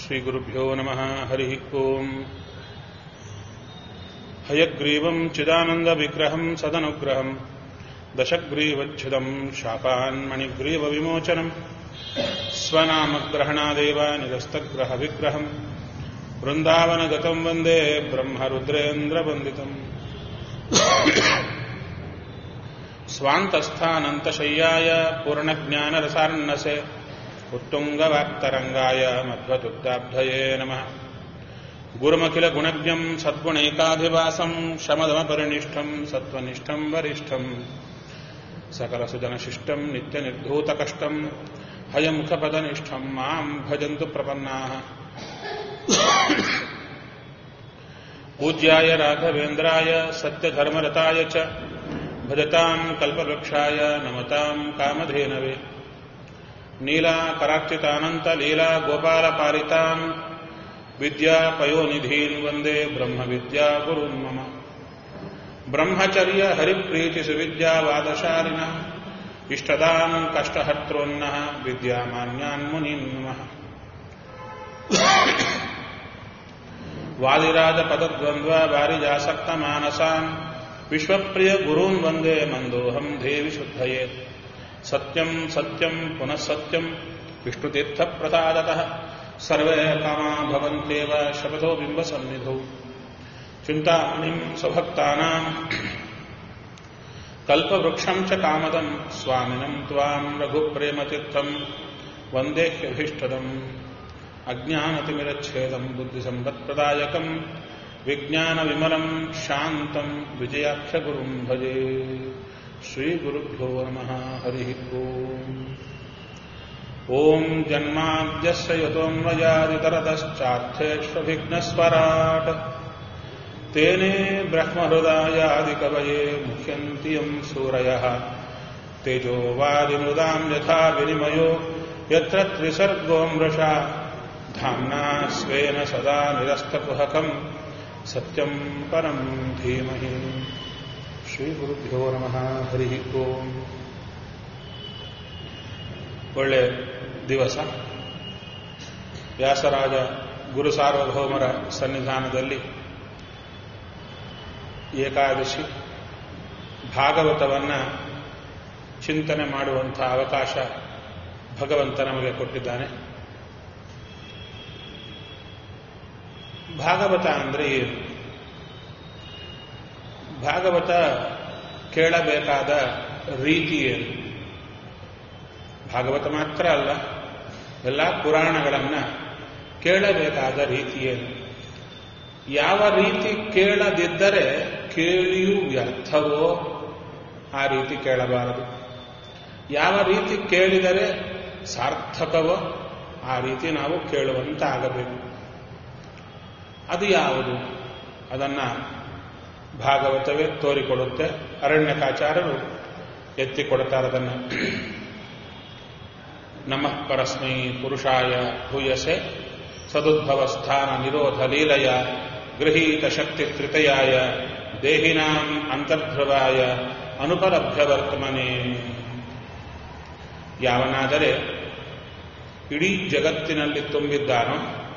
ಶ್ರೀಗುರುಭ್ಯೋ ನಮಃ. ಹರಿ ಓಂ. ಹಯಗ್ರೀವಂ ಚಿದಾನಂದವಿಗ್ರಹಂ ಸದನುಗ್ರಹಂ ದಶಗ್ರೀವಚ್ಛಿದಂ ಶಾಪಾನ್ಮಣಿಗ್ರೀವವಿಮೋಚನಂ ಸ್ವನಾಮಗ್ರಹಣಾದೇವ ನಿರಸ್ತಗ್ರಹವಿಗ್ರಹಂ ವೃಂದಾವನಗತಂ ವಂದೇ ಬ್ರಹ್ಮರುದ್ರೇಂದ್ರವಂದಿತಂ ಸ್ವಾಂತಸ್ಥಾನಂತಶಯ್ಯಾಯ ಪೂರ್ಣಜ್ಞಾನರಸಾರ್ಣಸೆ ಉತ್ತುಂಗವಾಕ್ತರಂಗಾಯ ಮಧ್ವದುಗ್ಧಾಬ್ಧಯೇ ನಮಃ. ಗುರುಮಖಿಲ ಗುಣಜ್ಞಂ ಸದ್ಗುಣೈಕಾಧಿವಾಸಂ ಶಮದಮಪರಿನಿಷ್ಠಂ ಸತ್ವನಿಷ್ಠಂ ವರಿಷ್ಠಂ ಸಕಲಸುಜನಶಿಷ್ಟಂ ನಿತ್ಯನಿರ್ಧೂತಕಷ್ಟಂ ಹಯಮುಖಪದನಿಷ್ಠಂ ಮಾಂ ಭಜಂತು ಪ್ರಪನ್ನಾಃ. ಪೂಜ್ಯಾಯ ರಾಘವೇಂದ್ರಾಯ ಸತ್ಯಧರ್ಮರತಾಯ ಚ ಭಜತಾಂ ಕಲ್ಪವೃಕ್ಷಾಯ ನಮತಾಂ ಕಾಮಧೇನವೇ. ನೀಲಾಕರಾರ್ಚಿತಾನಂತಲೀಲಾ ಗೋಪಾಲಪಾಲಿತಾಂ ವಿದ್ಯಾಪಯೋನಿಧೀನ್ ವಂದೇ ಬ್ರಹ್ಮವಿದ್ಯಾಗುರುನ್ ಮಮ. ಬ್ರಹ್ಮಚರ್ಯ ಹರಿಪ್ರೀತಿಸುವಿದ್ಯಾವಾದಶಾಲಿನಃ ಇಷ್ಟದಾಂ ಕಷ್ಟಹರ್ತೃನ್ನಃ ವಿದ್ಯಾಮಾನ್ಯಾನ್ ಮುನೀನ್ ನಮಃ. ವಾದಿರಾಜಪದದ್ವಂದ್ವ ವಾರಿಜಾಸಕ್ತಮಾನಸಾನ್ ವಿಶ್ವಪ್ರಿಯ ಗುರೂನ್ ವಂದೇ ಮಂದೋಹಂ ದೇವಿ ಶುದ್ಧಯೇ. ಸತ್ಯಂ ಸತ್ಯಂ ಪುನಃ ಸತ್ಯಂ ವಿಷ್ಣುತೀರ್ಥಪ್ರಸಾದತಃ ಸರ್ವೇ ಕಾಮಾ ಭವಂತ್ಯೇವ ಶಪಥೋ ಬಿಂಬಸನ್ನಿಧೌ. ಚಿಂತಾಮಣಿಂ ಸ್ವಭಕ್ತಾನಾಂ ಕಲ್ಪವೃಕ್ಷಂ ಚ ಕಾಮದಂ ಸ್ವಾಮಿನಂ ತ್ವಾಂ ರಘುಪ್ರೇಮತೀರ್ಥಂ ವಂದೇಹ್ಯಭೀಷ್ಟದಂ. ಅಜ್ಞಾನತಿಮಿರಚ್ಛೇದಂ ಬುದ್ಧಿಸಂಪತ್ಪ್ರದಾಯಕಂ ವಿಜ್ಞಾನವಿಮಲಂ ಶಾಂತಂ ವಿಜಯಾಖ್ಯಗುರುಂ ಭಜೆ. ಶ್ರೀಗುರುಭ್ಯೋ ನಮಃ. ಹರಿ ಓಂ. ಓಂ ಜನ್ಮಾದ್ಯಸ್ಯ ಯತೋನ್ಮಯಾದಿತರತಶ್ಚಾರ್ಥೇಷ್ವಭಿಘ್ನಸ್ವರಾಟ್ ತೇನೇ ಬ್ರಹ್ಮಹೃದಯಾದಿಕವಯೇ ಮುಹ್ಯಂತಿ ಯಂ ಸೂರಯಃ. ತೇಜೋವಾದಿಮೃದಾಂ ಯಥಾ ವಿನಿಮಯೋ ಯತ್ರ ತ್ರಿಸರ್ಗೋ ಮೃಷಾ ಧಾಮ್ನಾ ಸ್ವೇನ ಸದಾ ನಿರಸ್ತಕುಹಕಂ ಸತ್ಯಂ ಪರಂ ಧೀಮಹಿ. ಶ್ರೀಗುರುಭ್ಯೋ ನಮಃ. ಹರಿ ಓಂ. ಒಳ್ಳೆ ದಿವಸ. ವ್ಯಾಸರಾಜ ಗುರು ಸಾರ್ವಭೌಮರ ಸನ್ನಿಧಾನದಲ್ಲಿ ಏಕಾದಶಿ ಭಾಗವತವನ್ನು ಚಿಂತನೆ ಮಾಡುವಂಥ ಅವಕಾಶ ಭಗವಂತ ನಮಗೆ ಕೊಟ್ಟಿದ್ದಾನೆ. ಭಾಗವತ ಅಂದರೆ ಏನು? ಭಾಗವತ ಕೇಳಬೇಕಾದ ರೀತಿ ಏನು? ಭಾಗವತ ಮಾತ್ರ ಅಲ್ಲ, ಎಲ್ಲ ಪುರಾಣಗಳನ್ನು ಕೇಳಬೇಕಾದ ರೀತಿ ಏನು? ಯಾವ ರೀತಿ ಕೇಳದಿದ್ದರೆ ಕೇಳಿಯೂ ವ್ಯರ್ಥವೋ ಆ ರೀತಿ ಕೇಳಬಾರದು. ಯಾವ ರೀತಿ ಕೇಳಿದರೆ ಸಾರ್ಥಕವೋ ಆ ರೀತಿ ನಾವು ಕೇಳುವಂತಾಗಬೇಕು. ಅದು ಯಾವುದು? ಅದನ್ನು ಭಾಗವತವೇ ತೋರಿಕೊಡುತ್ತೆ. ಅರಣ್ಯಕಾಚಾರ್ಯರು ಎತ್ತಿಕೊಡುತ್ತಾರೆ ಅದನ್ನು. ನಮಃ ಪರಸ್ಮೈ ಪುರುಷಾಯ ಭೂಯಸೆ ಸದುದ್ಭವ ಸ್ಥಾನ ನಿರೋಧ ಲೀಲಯ ಗೃಹೀತ ಶಕ್ತಿ ತ್ರಿತಯಾಯ ದೇಹಿನಾಂ ಅಂತರ್ಧ್ರುವಾಯ ಅನುಪಲಭ್ಯ ವರ್ತಮನೆ. ಯಾವನಾದರೆ ಇಡೀ ಜಗತ್ತಿನಲ್ಲಿ ತುಂಬಿದ್ದಾನೋ,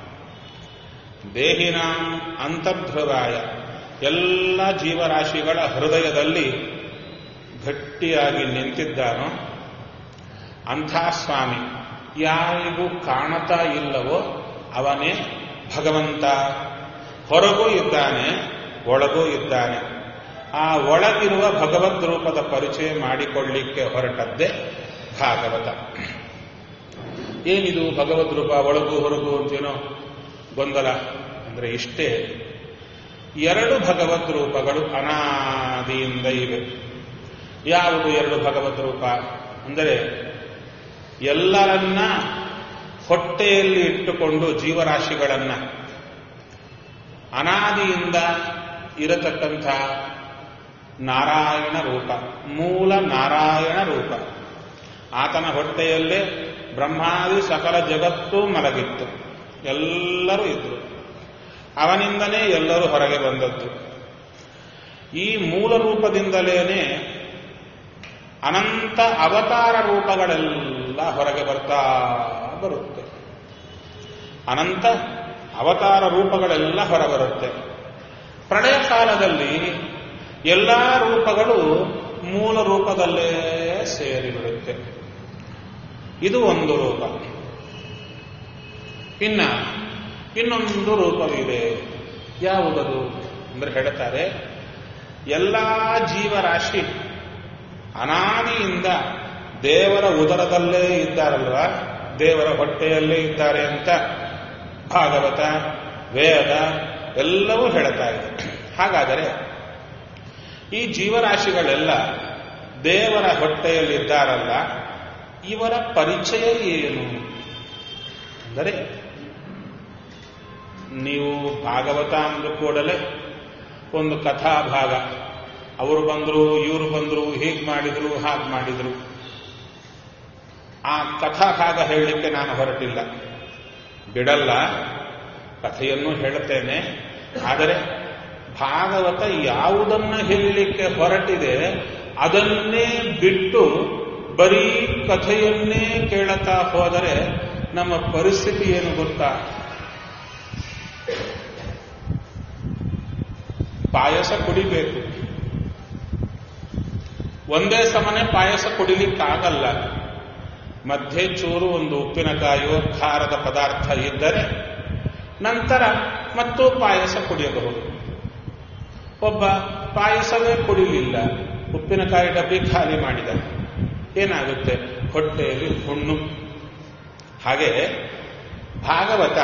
ದೇಹಿನಾಂ ಅಂತರ್ಧ್ರುವಾಯ ಎಲ್ಲ ಜೀವರಾಶಿಗಳ ಹೃದಯದಲ್ಲಿ ಗಟ್ಟಿಯಾಗಿ ನಿಂತಿದ್ದಾನೋ ಅಂಥ ಸ್ವಾಮಿ ಯಾರಿಗೂ ಕಾಣತಾ ಇಲ್ಲವೋ ಅವನೇ ಭಗವಂತ. ಹೊರಗೂ ಇದ್ದಾನೆ, ಒಳಗೂ ಇದ್ದಾನೆ. ಆ ಒಳಗಿರುವ ಭಗವದ್ ರೂಪದ ಪರಿಚಯ ಮಾಡಿಕೊಳ್ಳಿಕ್ಕೆ ಹೊರಟದ್ದೇ ಭಾಗವತ. ಏನಿದು ಭಗವದ್ ರೂಪ ಒಳಗೂ ಹೊರಗೂ ಅಂತೇನೋ ಗೊಂದಲ ಅಂದರೆ ಇಷ್ಟೇ. ಎರಡು ಭಗವದ್ ರೂಪಗಳು ಅನಾದಿಯಿಂದ ಇವೆ. ಯಾವುದು ಎರಡು ಭಗವದ್ ರೂಪ ಅಂದರೆ, ಎಲ್ಲರನ್ನ ಹೊಟ್ಟೆಯಲ್ಲಿ ಇಟ್ಟುಕೊಂಡು ಜೀವರಾಶಿಗಳನ್ನ ಅನಾದಿಯಿಂದ ಇರತಕ್ಕಂಥ ನಾರಾಯಣ ರೂಪ, ಮೂಲ ನಾರಾಯಣ ರೂಪ. ಆತನ ಹೊಟ್ಟೆಯಲ್ಲೇ ಬ್ರಹ್ಮಾದಿ ಸಕಲ ಜಗತ್ತೂ ಮಲಗಿತ್ತು, ಎಲ್ಲರೂ ಇದ್ರು. ಅವನಿಂದಲೇ ಎಲ್ಲರೂ ಹೊರಗೆ ಬಂದದ್ದು. ಈ ಮೂಲ ರೂಪದಿಂದಲೇನೆ ಅನಂತ ಅವತಾರ ರೂಪಗಳೆಲ್ಲ ಹೊರಗೆ ಬರ್ತಾ ಬರುತ್ತೆ. ಅನಂತ ಅವತಾರ ರೂಪಗಳೆಲ್ಲ ಹೊರಬರುತ್ತೆ. ಪ್ರಳಯ ಕಾಲದಲ್ಲಿ ಎಲ್ಲ ರೂಪಗಳು ಮೂಲ ರೂಪದಲ್ಲೇ ಸೇರಿಬಿಡುತ್ತೆ. ಇದು ಒಂದು ರೂಪ. ಇನ್ನೊಂದು ರೂಪವಿದೆ. ಯಾವುದದು ಅಂದ್ರೆ ಹೇಳ್ತಾರೆ, ಎಲ್ಲ ಜೀವರಾಶಿ ಅನಾದಿಯಿಂದ ದೇವರ ಉದರದಲ್ಲೇ ಇದ್ದಾರಲ್ವ, ದೇವರ ಹೊಟ್ಟೆಯಲ್ಲೇ ಇದ್ದಾರೆ ಅಂತ ಭಾಗವತ, ವೇದ ಎಲ್ಲವೂ ಹೇಳ್ತಾ ಇದೆ. ಹಾಗಾದರೆ ಈ ಜೀವರಾಶಿಗಳೆಲ್ಲ ದೇವರ ಹೊಟ್ಟೆಯಲ್ಲಿದ್ದಾರಲ್ಲ, ಇವರ ಪರಿಚಯ ಏನು ಅಂದರೆ, ನೀವು ಭಾಗವತ ಅಂದ ಕೂಡಲೇ ಒಂದು ಕಥಾಭಾಗ, ಅವರು ಬಂದರು, ಇವರು ಬಂದರು, ಹೀಗೆ ಮಾಡಿದ್ರು, ಹಾಗೆ ಮಾಡಿದ್ರು. ಆ ಕಥಾಭಾಗ ಹೇಳಲಿಕ್ಕೆ ನಾನು ಹೊರಟಿಲ್ಲ, ಬಿಡಲ್ಲ, ಕಥೆಯನ್ನು ಹೇಳುತ್ತೇನೆ. ಆದರೆ ಭಾಗವತ ಯಾವುದನ್ನು ಹೇಳಲಿಕ್ಕೆ ಹೊರಟಿದೆ ಅದನ್ನೇ ಬಿಟ್ಟು ಬರೀ ಕಥೆಯನ್ನೇ ಕೇಳುತ್ತಾ ಹೋದರೆ ನಮ್ಮ ಪರಿಸ್ಥಿತಿ ಏನು ಗೊತ್ತಾ? ಪಾಯಸ ಕುಡಿಬೇಕು, ಒಂದೇ ಸಮನೆ ಪಾಯಸ ಕುಡಿಲಿಕ್ಕಾಗಲ್ಲ. ಮಧ್ಯೆ ಚೂರು ಒಂದು ಉಪ್ಪಿನಕಾಯೋ ಖಾರದ ಪದಾರ್ಥ ಇದ್ದರೆ ನಂತರ ಮತ್ತು ಪಾಯಸ ಕುಡಿಯಬಹುದು. ಒಬ್ಬ ಪಾಯಸವೇ ಕುಡಿಲಿಲ್ಲ, ಉಪ್ಪಿನಕಾಯಿ ಡಬ್ಬಿ ಖಾಲಿ ಮಾಡಿದ, ಏನಾಗುತ್ತೆ? ಹೊಟ್ಟೆಯಲ್ಲಿ ಹುಣ್ಣು. ಹಾಗೆ ಭಾಗವತ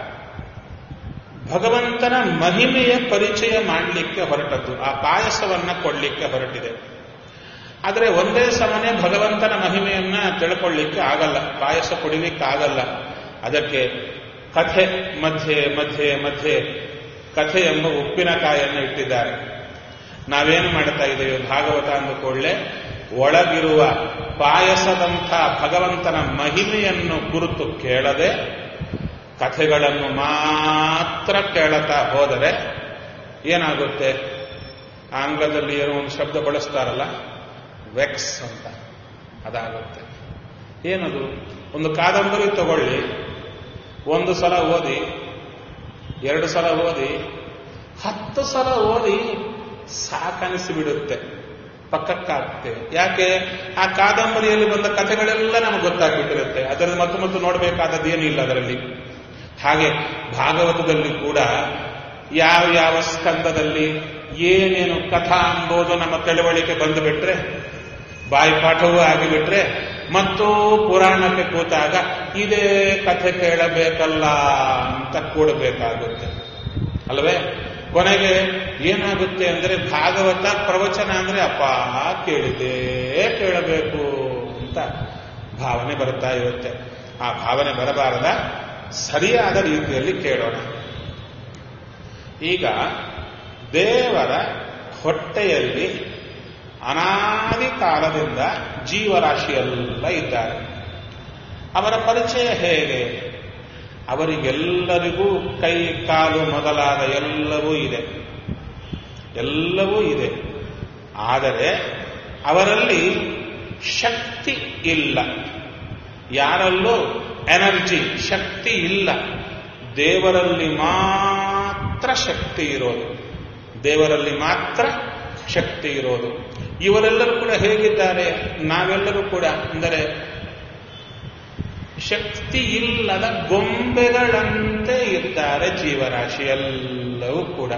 ಭಗವಂತನ ಮಹಿಮೆಯ ಪರಿಚಯ ಮಾಡಲಿಕ್ಕೆ ಹೊರಟದ್ದು, ಆ ಪಾಯಸವನ್ನ ಕೊಡಲಿಕ್ಕೆ ಹೊರಟಿದೆ. ಆದರೆ ಒಂದೇ ಸಮನೆ ಭಗವಂತನ ಮಹಿಮೆಯನ್ನ ತಿಳ್ಕೊಳ್ಳಿಕ್ಕೆ ಆಗಲ್ಲ, ಪಾಯಸ ಕುಡಿಲಿಕ್ಕಾಗಲ್ಲ. ಅದಕ್ಕೆ ಕಥೆ ಮಧ್ಯೆ ಮಧ್ಯೆ ಮಧ್ಯೆ ಕಥೆ ಎಂಬ ಉಪ್ಪಿನಕಾಯನ್ನು ಇಟ್ಟಿದ್ದಾರೆ. ನಾವೇನು ಮಾಡ್ತಾ ಇದ್ದೇವೆ? ಭಾಗವತ ಅಂದುಕೊಳ್ಳೆ ಒಳಗಿರುವ ಪಾಯಸದಂಥ ಭಗವಂತನ ಮಹಿಮೆಯನ್ನು ಕುರಿತು ಕೇಳದೆ ಕಥೆಗಳನ್ನು ಮಾತ್ರ ಕೇಳುತ್ತಾ ಹೋದರೆ ಏನಾಗುತ್ತೆ? ಆಂಗ್ಲದಲ್ಲಿ ಏನೋ ಒಂದು ಶಬ್ದ ಬಳಸ್ತಾರಲ್ಲ, ವೆಕ್ಸ್ ಅಂತ, ಅದಾಗುತ್ತೆ. ಏನದು? ಒಂದು ಕಾದಂಬರಿ ತಗೊಳ್ಳಿ, ಒಂದು ಸಲ ಓದಿ, 2 ಸಲ ಓದಿ, 10 ಸಲ ಓದಿ ಸಾಕನಿಸಿಬಿಡುತ್ತೆ, ಪಕ್ಕಕ್ಕಾಗುತ್ತೆ. ಯಾಕೆ? ಆ ಕಾದಂಬರಿಯಲ್ಲಿ ಬಂದ ಕಥೆಗಳೆಲ್ಲ ನಮಗೆ ಗೊತ್ತಾಗ್ಬಿಟ್ಟಿರುತ್ತೆ, ಅದರಲ್ಲಿ ಮತ್ತು ನೋಡಬೇಕಾದದ್ದು ಏನಿಲ್ಲ ಅದರಲ್ಲಿ. ಹಾಗೆ ಭಾಗವತದಲ್ಲಿ ಕೂಡ ಯಾವ ಸ್ಕಂದದಲ್ಲಿ ಏನೇನು ಕಥಾ ಎಂಬುದು ನಮ್ಮ ತಿಳುವಳಿಕೆ ಬಂದುಬಿಟ್ರೆ, ಬಾಯಿಪಾಠವೂ ಆಗಿಬಿಟ್ರೆ, ಮತ್ತು ಪುರಾಣಕ್ಕೆ ಕೂತಾಗ ಇದೇ ಕಥೆ ಕೇಳಬೇಕಲ್ಲ ಅಂತ ಕೂಡಬೇಕಾಗುತ್ತೆ ಅಲ್ವೇ? ಕೊನೆಗೆ ಏನಾಗುತ್ತೆ ಅಂದರೆ, ಭಾಗವತ ಪ್ರವಚನ ಅಂದರೆ ಅಪ್ಪ ಕೇಳಿದೇ ಕೇಳಬೇಕು ಅಂತ ಭಾವನೆ ಬರ್ತಾ ಇರುತ್ತೆ. ಆ ಭಾವನೆ ಬರಬಾರದ, ಸರಿಯಾದ ರೀತಿಯಲ್ಲಿ ಕೇಳೋಣ. ಈಗ ದೇವರ ಹೊಟ್ಟೆಯಲ್ಲಿ ಅನಾದಿ ಕಾಲದಿಂದ ಜೀವರಾಶಿಯೆಲ್ಲ ಇದ್ದಾರೆ. ಅವರ ಪರಿಚಯ ಹೇಗೆ? ಅವರಿಗೆಲ್ಲರಿಗೂ ಕೈ ಕಾಲು ಮೊದಲಾದ ಎಲ್ಲವೂ ಇದೆ. ಆದರೆ ಅವರಲ್ಲಿ ಶಕ್ತಿ ಇಲ್ಲ. ಯಾರಲ್ಲೂ ಎನರ್ಜಿ, ಶಕ್ತಿ ಇಲ್ಲ. ದೇವರಲ್ಲಿ ಮಾತ್ರ ಶಕ್ತಿ ಇರೋದು, ದೇವರಲ್ಲಿ ಮಾತ್ರ ಶಕ್ತಿ ಇರೋದು. ಇವರೆಲ್ಲರೂ ಕೂಡ ಹೇಗಿದ್ದಾರೆ? ನಾವೆಲ್ಲರೂ ಕೂಡ ಅಂದರೆ ಶಕ್ತಿ ಇಲ್ಲದ ಗೊಂಬೆಗಳಂತೆ ಇದ್ದಾರೆ ಜೀವರಾಶಿ ಎಲ್ಲವೂ ಕೂಡ.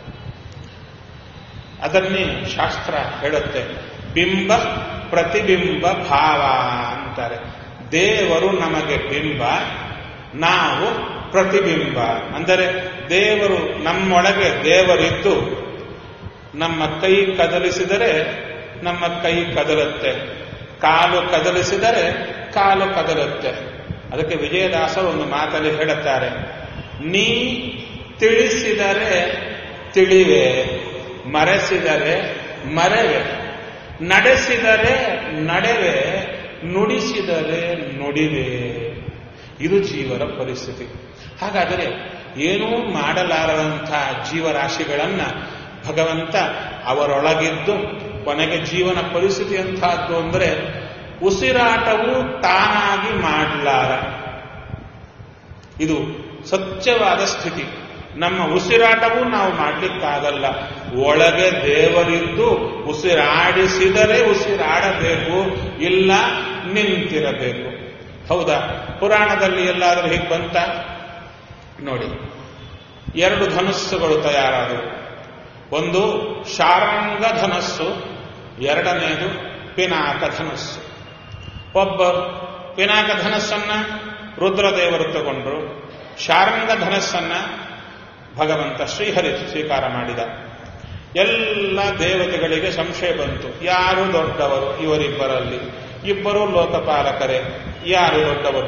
ಅದನ್ನೇ ಶಾಸ್ತ್ರ ಹೇಳುತ್ತೆ, ಬಿಂಬ ಪ್ರತಿಬಿಂಬ ಭಾವ ಅಂತಾರೆ. ದೇವರು ನಮಗೆ ಬಿಂಬ, ನಾವು ಪ್ರತಿಬಿಂಬ. ಅಂದರೆ ದೇವರು ನಮ್ಮೊಳಗೆ ದೇವರಿದ್ದು ನಮ್ಮ ಕೈ ಕದಲಿಸಿದರೆ ನಮ್ಮ ಕೈ ಕದಲುತ್ತೆ, ಕಾಲು ಕದಲಿಸಿದರೆ ಕಾಲು ಕದಲುತ್ತೆ. ಅದಕ್ಕೆ ವಿಜಯದಾಸರು ಒಂದು ಮಾತಲ್ಲಿ ಹೇಳುತ್ತಾರೆ, ನೀ ತಿಳಿಸಿದರೆ ತಿಳಿವೆ, ಮರೆಸಿದರೆ ಮರೆವೆ, ನಡೆಸಿದರೆ ನಡೆವೆ, ನುಡಿಸಿದರೆ ನುಡಿವೆ. ಇದು ಜೀವರ ಪರಿಸ್ಥಿತಿ. ಹಾಗಾದರೆ ಏನೂ ಮಾಡಲಾರದಂಥ ಜೀವರಾಶಿಗಳನ್ನ ಭಗವಂತ ಅವರೊಳಗಿದ್ದು ಕೊನೆಗೆ ಜೀವನ ಪರಿಸ್ಥಿತಿ ಅಂತಹದ್ದು ಅಂದರೆ ಉಸಿರಾಟವು ತಾನಾಗಿ ಮಾಡಲಾರ. ಇದು ಸತ್ಯವಾದ ಸ್ಥಿತಿ. ನಮ್ಮ ಉಸಿರಾಟವೂ ನಾವು ಮಾಡಲಿಕ್ಕಾಗಲ್ಲ. ಒಳಗೆ ದೇವರಿದ್ದು ಉಸಿರಾಡಿಸಿದರೆ ಉಸಿರಾಡಬೇಕು, ಇಲ್ಲ ನಿಂತಿರಬೇಕು. ಹೌದಾ? ಪುರಾಣದಲ್ಲಿ ಎಲ್ಲಾದರೂ ಹೀಗೆ ಬಂತ ನೋಡಿ. 2 ಧನುಸ್ಸುಗಳು ತಯಾರಾದವು. ಒಂದು ಶಾರಂಗ ಧನಸ್ಸು, ಎರಡನೆಯದು ಪಿನಾಕ ಧನಸ್ಸು. ಒಬ್ಬ ಪಿನಾಕ ಧನಸ್ಸನ್ನ ರುದ್ರದೇವರು ತಗೊಂಡ್ರು, ಶಾರಂಗ ಧನಸ್ಸನ್ನ ಭಗವಂತ ಶ್ರೀಹರಿ ಸ್ವೀಕಾರ ಮಾಡಿದ. ಎಲ್ಲ ದೇವತೆಗಳಿಗೆ ಸಂಶಯ ಬಂತು, ಯಾರು ದೊಡ್ಡವರು ಇವರಿಬ್ಬರಲ್ಲಿ? ಇಬ್ಬರು ಲೋಕಪಾಲಕರೇ, ಯಾರು ದೊಡ್ಡವರು?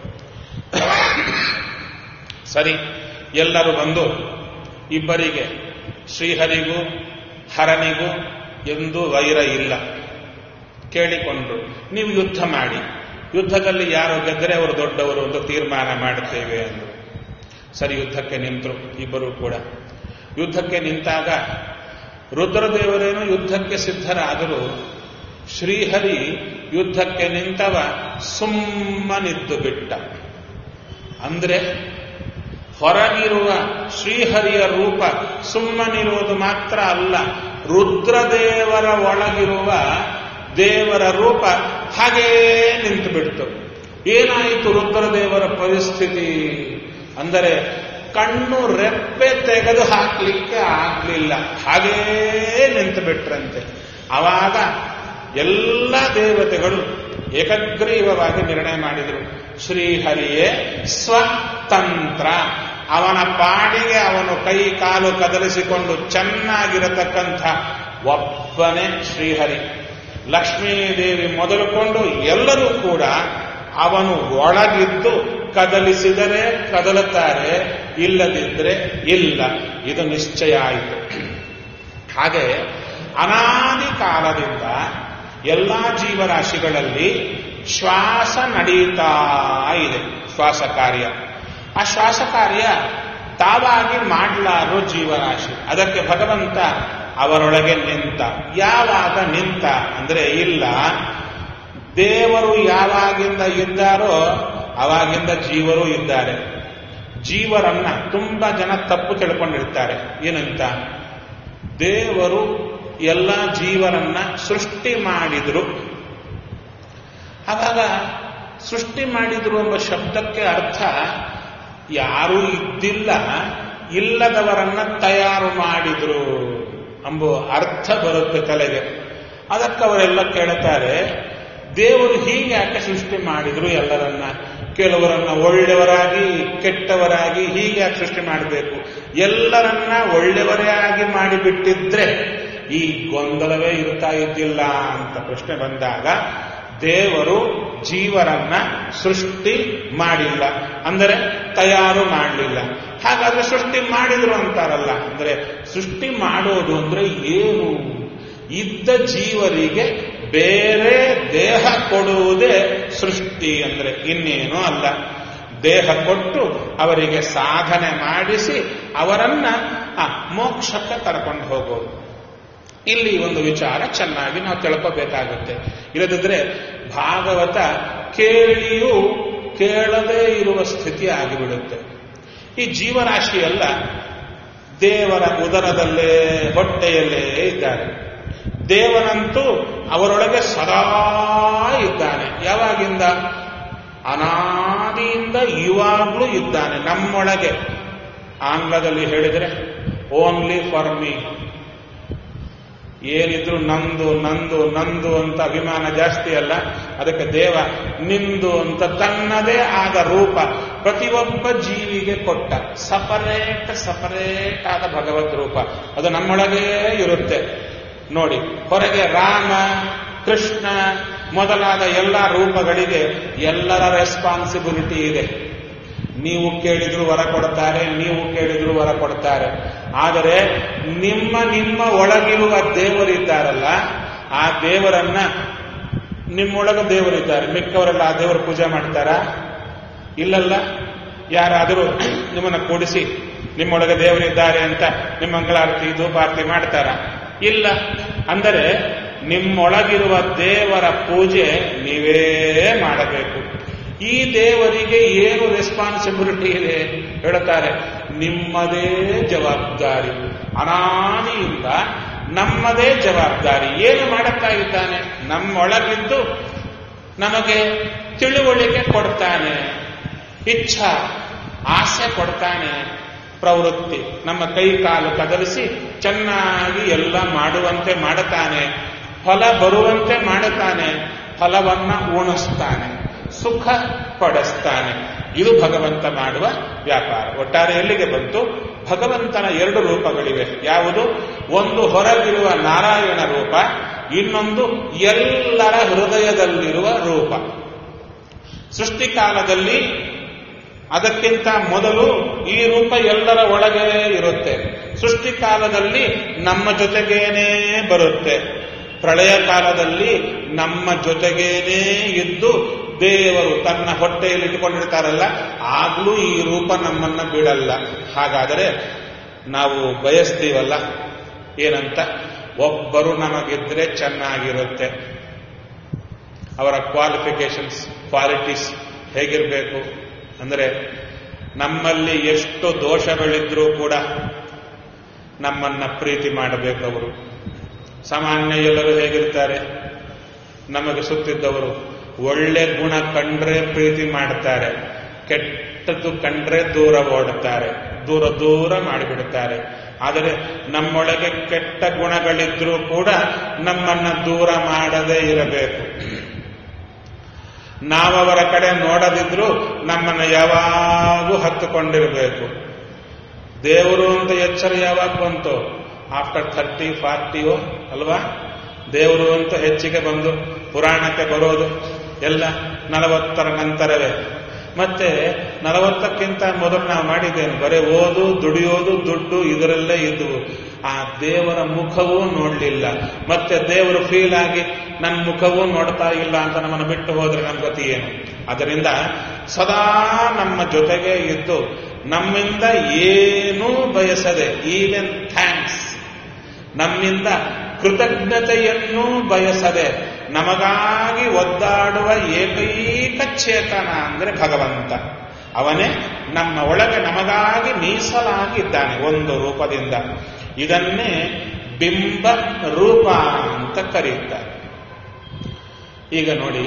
ಸರಿ, ಎಲ್ಲರೂ ಬಂದು ಇಬ್ಬರಿಗೆ, ಶ್ರೀಹರಿಗೂ ಹರನಿಗೂ ಎಂದೂ ವೈರ ಇಲ್ಲ, ಕೇಳಿಕೊಂಡ್ರು, ನೀವು ಯುದ್ಧ ಮಾಡಿ, ಯುದ್ಧದಲ್ಲಿ ಯಾರು ಗೆದ್ದರೆ ಅವರು ದೊಡ್ಡವರು ಅಂತ ತೀರ್ಮಾನ ಮಾಡುತ್ತೇವೆ ಅಂದರು. ಸರಿ, ಯುದ್ಧಕ್ಕೆ ನಿಂತರು ಇಬ್ಬರು ಕೂಡ. ಯುದ್ಧಕ್ಕೆ ನಿಂತಾಗ ರುದ್ರದೇವರೇನು ಯುದ್ಧಕ್ಕೆ ಸಿದ್ಧರಾದರೂ ಶ್ರೀಹರಿ ಯುದ್ಧಕ್ಕೆ ನಿಂತವ ಸುಮ್ಮನಿದ್ದು ಬಿಟ್ಟ. ಅಂದ್ರೆ ಹೊರಗಿರುವ ಶ್ರೀಹರಿಯ ರೂಪ ಸುಮ್ಮನಿರುವುದು ಮಾತ್ರ ಅಲ್ಲ, ರುದ್ರದೇವರ ಒಳಗಿರುವ ದೇವರ ರೂಪ ಹಾಗೇ ನಿಂತು ಬಿಡ್ತು. ಏನಾಯಿತು ರುದ್ರದೇವರ ಪರಿಸ್ಥಿತಿ ಅಂದರೆ ಕಣ್ಣು ರೆಪ್ಪೆ ತೆಗೆದು ಹಾಕಲಿಕ್ಕೆ ಆಗಲಿಲ್ಲ, ಹಾಗೇ ನಿಂತು ಬಿಟ್ರಂತೆ. ಆವಾಗ ಎಲ್ಲ ದೇವತೆಗಳು ಏಕಗ್ರೀವವಾಗಿ ನಿರ್ಣಯ ಮಾಡಿದರು, ಶ್ರೀಹರಿಯೇ ಸ್ವತಂತ್ರ, ಅವನ ಪಾಡಿಗೆ ಅವನು ಕೈ ಕಾಲು ಕದಲಿಸಿಕೊಂಡು ಚೆನ್ನಾಗಿರತಕ್ಕಂಥ ಒಬ್ಬನೇ ಶ್ರೀಹರಿ. ಲಕ್ಷ್ಮೀದೇವಿ ಮೊದಲುಕೊಂಡು ಎಲ್ಲರೂ ಕೂಡ ಅವನು ಒಳಗಿದ್ದು ಕದಲಿಸಿದರೆ ಕದಲುತ್ತಾರೆ, ಇಲ್ಲದಿದ್ದರೆ ಇಲ್ಲ. ಇದು ನಿಶ್ಚಯ ಆಯಿತು. ಹಾಗೆ ಅನಾದಿ ಕಾಲದಿಂದ ಎಲ್ಲ ಜೀವರಾಶಿಗಳಲ್ಲಿ ಶ್ವಾಸ ನಡೀತಾ ಇದೆ, ಶ್ವಾಸ ಕಾರ್ಯ. ಆ ಶ್ವಾಸ ಕಾರ್ಯ ತಾವಾಗಿ ಮಾಡಲಾರೋ ಜೀವರಾಶಿ. ಅದಕ್ಕೆ ಭಗವಂತ ಅವರೊಳಗೆ ನಿಂತ. ಯಾವಾಗ ನಿಂತ ಅಂದ್ರೆ ಇಲ್ಲ, ದೇವರು ಯಾವಾಗಿಂದ ಇದ್ದಾರೋ ಅವಾಗಿಂದ ಜೀವರು ಇದ್ದಾರೆ. ಜೀವರನ್ನ ತುಂಬಾ ಜನ ತಪ್ಪು ತಿಳ್ಕೊಂಡಿರ್ತಾರೆ. ಏನಂತ? ದೇವರು ಎಲ್ಲ ಜೀವರನ್ನ ಸೃಷ್ಟಿ ಮಾಡಿದ್ರು. ಆವಾಗ ಸೃಷ್ಟಿ ಮಾಡಿದ್ರು ಎಂಬ ಶಬ್ದಕ್ಕೆ ಅರ್ಥ ಯಾರೂ ಇದ್ದಿಲ್ಲ, ಇಲ್ಲದವರನ್ನ ತಯಾರು ಮಾಡಿದ್ರು ಎಂಬ ಅರ್ಥ ಬರುತ್ತೆ ತಲೆಗೆ. ಅದಕ್ಕೆ ಅವರೆಲ್ಲ ಕೇಳುತ್ತಾರೆ, ದೇವರು ಹೀಗೆ ಯಾಕೆ ಸೃಷ್ಟಿ ಮಾಡಿದ್ರು ಎಲ್ಲರನ್ನ? ಕೆಲವರನ್ನ ಒಳ್ಳೆಯವರಾಗಿ ಕೆಟ್ಟವರಾಗಿ ಹೀಗೆ ಯಾಕೆ ಸೃಷ್ಟಿ ಮಾಡಬೇಕು? ಎಲ್ಲರನ್ನ ಒಳ್ಳೆಯವರಾಗಿ ಮಾಡಿಬಿಟ್ಟಿದ್ರೆ ಈ ಗೊಂದಲವೇ ಇರ್ತಾ ಇದ್ದಿಲ್ಲ ಅಂತ ಪ್ರಶ್ನೆ ಬಂದಾಗ, ದೇವರು ಜೀವರನ್ನ ಸೃಷ್ಟಿ ಮಾಡಿಲ್ಲ ಅಂದರೆ ತಯಾರು ಮಾಡಲಿಲ್ಲ. ಹಾಗಾದ್ರೆ ಸೃಷ್ಟಿ ಮಾಡಿದ್ರು ಅಂತಾರಲ್ಲ, ಅಂದ್ರೆ ಸೃಷ್ಟಿ ಮಾಡೋದು ಅಂದ್ರೆ ಏನು? ಇದ್ದ ಜೀವರಿಗೆ ಬೇರೆ ದೇಹ ಕೊಡುವುದೇ ಸೃಷ್ಟಿ ಅಂದ್ರೆ, ಇನ್ನೇನೂ ಅಲ್ಲ. ದೇಹ ಕೊಟ್ಟು ಅವರಿಗೆ ಸಾಧನೆ ಮಾಡಿಸಿ ಅವರನ್ನ ಮೋಕ್ಷಕ್ಕೆ ಕರ್ಕೊಂಡು ಹೋಗೋದು. ಇಲ್ಲಿ ಒಂದು ವಿಚಾರ ಚೆನ್ನಾಗಿ ನಾವು ತಿಳ್ಕೋಬೇಕಾಗುತ್ತೆ. ಇಲ್ಲದಿದ್ರೆ ಭಾಗವತ ಕೇಳಿಯೂ ಕೇಳದೇ ಇರುವ ಸ್ಥಿತಿ ಆಗಿಬಿಡುತ್ತೆ. ಈ ಜೀವರಾಶಿಯೆಲ್ಲ ದೇವರ ಉದರದಲ್ಲೇ ಹೊಟ್ಟೆಯಲ್ಲೇ ಇದ್ದಾರೆ. ದೇವನಂತೂ ಅವರೊಳಗೆ ಸದಾ ಇದ್ದಾನೆ. ಯಾವಾಗಿಂದ? ಅನಾದಿಯಿಂದ ಇವಾಗಲೂ ಇದ್ದಾನೆ ನಮ್ಮೊಳಗೆ. ಆಂಗ್ಲದಲ್ಲಿ ಹೇಳಿದರೆ ಓನ್ಲಿ ಫಾರ್ ಮೀ. ಏನಿದ್ರು ನಂದು ನಂದು ನಂದು ಅಂತ ಅಭಿಮಾನ ಜಾಸ್ತಿ ಅಲ್ಲ, ಅದಕ್ಕೆ ದೇವ ನಿಂದು ಅಂತ ತನ್ನದೇ ಆದ ರೂಪ ಪ್ರತಿಯೊಬ್ಬ ಜೀವಿಗೆ ಕೊಟ್ಟ. ಸಪರೇಟ್ ಸಪರೇಟ್ ಆದ ಭಗವದ್ ರೂಪ ಅದು ನಮ್ಮೊಳಗೇ ಇರುತ್ತೆ. ನೋಡಿ, ಹೊರಗೆ ರಾಮ ಕೃಷ್ಣ ಮೊದಲಾದ ಎಲ್ಲ ರೂಪಗಳಿಗೆ ಎಲ್ಲರ ರೆಸ್ಪಾನ್ಸಿಬಿಲಿಟಿ ಇದೆ. ನೀವು ಕೇಳಿದ್ರು ವರ ಕೊಡ್ತಾರೆ, ನೀವು ಕೇಳಿದ್ರು ವರ ಕೊಡ್ತಾರೆ. ಆದರೆ ನಿಮ್ಮ ನಿಮ್ಮ ಒಳಗಿರುವ ದೇವರಿದ್ದಾರಲ್ಲ, ಆ ದೇವರನ್ನ, ನಿಮ್ಮೊಳಗೆ ದೇವರಿದ್ದಾರೆ, ಮಿಕ್ಕವರೆಲ್ಲ ಆ ದೇವರ ಪೂಜೆ ಮಾಡ್ತಾರಾ? ಇಲ್ಲಲ್ಲ. ಯಾರಾದರೂ ನಿಮ್ಮನ್ನು ಕೂಡಿಸಿ ನಿಮ್ಮೊಳಗೆ ದೇವರಿದ್ದಾರೆ ಅಂತ ನಿಮ್ಮ ಮಂಗಳಾರತಿ ಧೂಪಾರತಿ ಮಾಡ್ತಾರ? ಇಲ್ಲ. ಅಂದರೆ ನಿಮ್ಮೊಳಗಿರುವ ದೇವರ ಪೂಜೆ ನೀವೇ ಮಾಡಬೇಕು. ಈ ದೇವರಿಗೆ ಏನು ರೆಸ್ಪಾನ್ಸಿಬಿಲಿಟಿ ಇದೆ ಹೇಳ್ತಾರೆ, ನಿಮ್ಮದೇ ಜವಾಬ್ದಾರಿ. ಅನಾದಿಯಿಂದ ನಮ್ಮದೇ ಜವಾಬ್ದಾರಿ. ಏನು ಮಾಡುತ್ತಾ ಇದ್ದಾನೆ? ನಮ್ಮೊಳಗಿದ್ದು ನಮಗೆ ತಿಳುವಳಿಕೆ ಕೊಡ್ತಾನೆ, ಇಚ್ಛಾ ಆಸೆ ಕೊಡ್ತಾನೆ, ಪ್ರವೃತ್ತಿ ನಮ್ಮ ಕೈ ಕಾಲು ಕದಲಿಸಿ ಚೆನ್ನಾಗಿ ಎಲ್ಲ ಮಾಡುವಂತೆ ಮಾಡುತ್ತಾನೆ, ಫಲ ಬರುವಂತೆ ಮಾಡುತ್ತಾನೆ, ಫಲವನ್ನ ಉಣಿಸ್ತಾನೆ, ಸುಖ ಪಡಿಸ್ತಾನೆ. ಇದು ಭಗವಂತ ಮಾಡುವ ವ್ಯಾಪಾರ. ಒಟ್ಟಾರೆ ಎಲ್ಲಿಗೆ ಬಂತು? ಭಗವಂತನ ಎರಡು ರೂಪಗಳಿವೆ. ಯಾವುದು? ಒಂದು ಹೊರಗಿರುವ ನಾರಾಯಣ ರೂಪ, ಇನ್ನೊಂದು ಎಲ್ಲರ ಹೃದಯದಲ್ಲಿರುವ ರೂಪ. ಸೃಷ್ಟಿಕಾಲದಲ್ಲಿ ಅದಕ್ಕಿಂತ ಮೊದಲು ಈ ರೂಪ ಎಲ್ಲರ ಒಳಗೆ ಇರುತ್ತೆ. ಸೃಷ್ಟಿಕಾಲದಲ್ಲಿ ನಮ್ಮ ಜೊತೆಗೇನೇ ಬರುತ್ತೆ. ಪ್ರಳಯ ಕಾಲದಲ್ಲಿ ನಮ್ಮ ಜೊತೆಗೇನೇ ಇದ್ದು ದೇವರು ತನ್ನ ಹೊಟ್ಟೆಯಲ್ಲಿ ಇಟ್ಟುಕೊಂಡಿರ್ತಾರಲ್ಲ, ಆಗ್ಲೂ ಈ ರೂಪ ನಮ್ಮನ್ನ ಬಿಡಲ್ಲ. ಹಾಗಾದರೆ ನಾವು ಬಯಸ್ತೀವಲ್ಲ ಏನಂತ? ಒಬ್ಬರು ನಮಗಿದ್ರೆ ಚೆನ್ನಾಗಿರುತ್ತೆ. ಅವರ ಕ್ವಾಲಿಫಿಕೇಶನ್ಸ್, ಕ್ವಾಲಿಟೀಸ್ ಹೇಗಿರಬೇಕು ಅಂದರೆ, ನಮ್ಮಲ್ಲಿ ಎಷ್ಟು ದೋಷಗಳಿದ್ರೂ ಕೂಡ ನಮ್ಮನ್ನ ಪ್ರೀತಿ ಮಾಡಬೇಕು ಅವರು. ಸಾಮಾನ್ಯ ಎಲ್ಲರೂ ಹೇಗಿರ್ತಾರೆ? ನಮಗೆ ಸುತ್ತಿದ್ದವರು ಒಳ್ಳೆ ಗುಣ ಕಂಡ್ರೆ ಪ್ರೀತಿ ಮಾಡ್ತಾರೆ, ಕೆಟ್ಟದ್ದು ಕಂಡ್ರೆ ದೂರ ಓಡುತ್ತಾರೆ, ದೂರ ದೂರ ಮಾಡಿಬಿಡುತ್ತಾರೆ. ಆದರೆ ನಮ್ಮೊಳಗೆ ಕೆಟ್ಟ ಗುಣಗಳಿದ್ರೂ ಕೂಡ ನಮ್ಮನ್ನ ದೂರ ಮಾಡದೇ ಇರಬೇಕು. ನಾವವರ ಕಡೆ ನೋಡದಿದ್ರೂ ನಮ್ಮನ್ನು ಯಾವಾಗೂ ಹತ್ತುಕೊಂಡಿರಬೇಕು. ದೇವರು ಅಂತ ಎಚ್ಚರ ಯಾವಾಗ ಬಂತು? ಆಫ್ಟರ್ 30-40 ಅಲ್ವಾ? ದೇವರು ಅಂತ ಹೆಚ್ಚಿಗೆ ಬಂದು ಪುರಾಣಕ್ಕೆ ಬರೋದು ಎಲ್ಲ 40ರ ನಂತರವೇ. ಮತ್ತೆ 40ಕ್ಕಿಂತ ಮೊದಲು ನಾವು ಮಾಡಿದ್ದೇನೆ, ಬರೀ ಓದು, ದುಡಿಯೋದು, ದುಡ್ಡು ಇದರಲ್ಲೇ ಇದ್ವು. ಆ ದೇವರ ಮುಖವೂ ನೋಡಲಿಲ್ಲ. ಮತ್ತೆ ದೇವರು ಫೀಲ್ ಆಗಿ ನನ್ನ ಮುಖವೂ ನೋಡ್ತಾ ಇಲ್ಲ ಅಂತ ನಮ್ಮನ್ನು ಬಿಟ್ಟು ಹೋದ್ರೆ ನಮ್ಮ ಗತಿ ಏನು? ಅದರಿಂದ ಸದಾ ನಮ್ಮ ಜೊತೆಗೆ ಇದ್ದು ನಮ್ಮಿಂದ ಏನೂ ಬಯಸದೆ, ಈವನ್ ಥ್ಯಾಂಕ್ಸ್, ನಮ್ಮಿಂದ ಕೃತಜ್ಞತೆಯನ್ನೂ ಬಯಸದೆ ನಮಗಾಗಿ ಒದ್ದಾಡುವ ಏಕೈಕ ಚೇತನ ಅಂದರೆ ಭಗವಂತ. ಅವನೇ ನಮ್ಮ ಒಳಗೆ ನಮಗಾಗಿ ಮೀಸಲಾಗಿದ್ದಾನೆ ಒಂದು ರೂಪದಿಂದ. ಇದನ್ನೇ ಬಿಂಬ ರೂಪ ಅಂತ ಕರೆಯುತ್ತಾರೆ. ಈಗ ನೋಡಿ,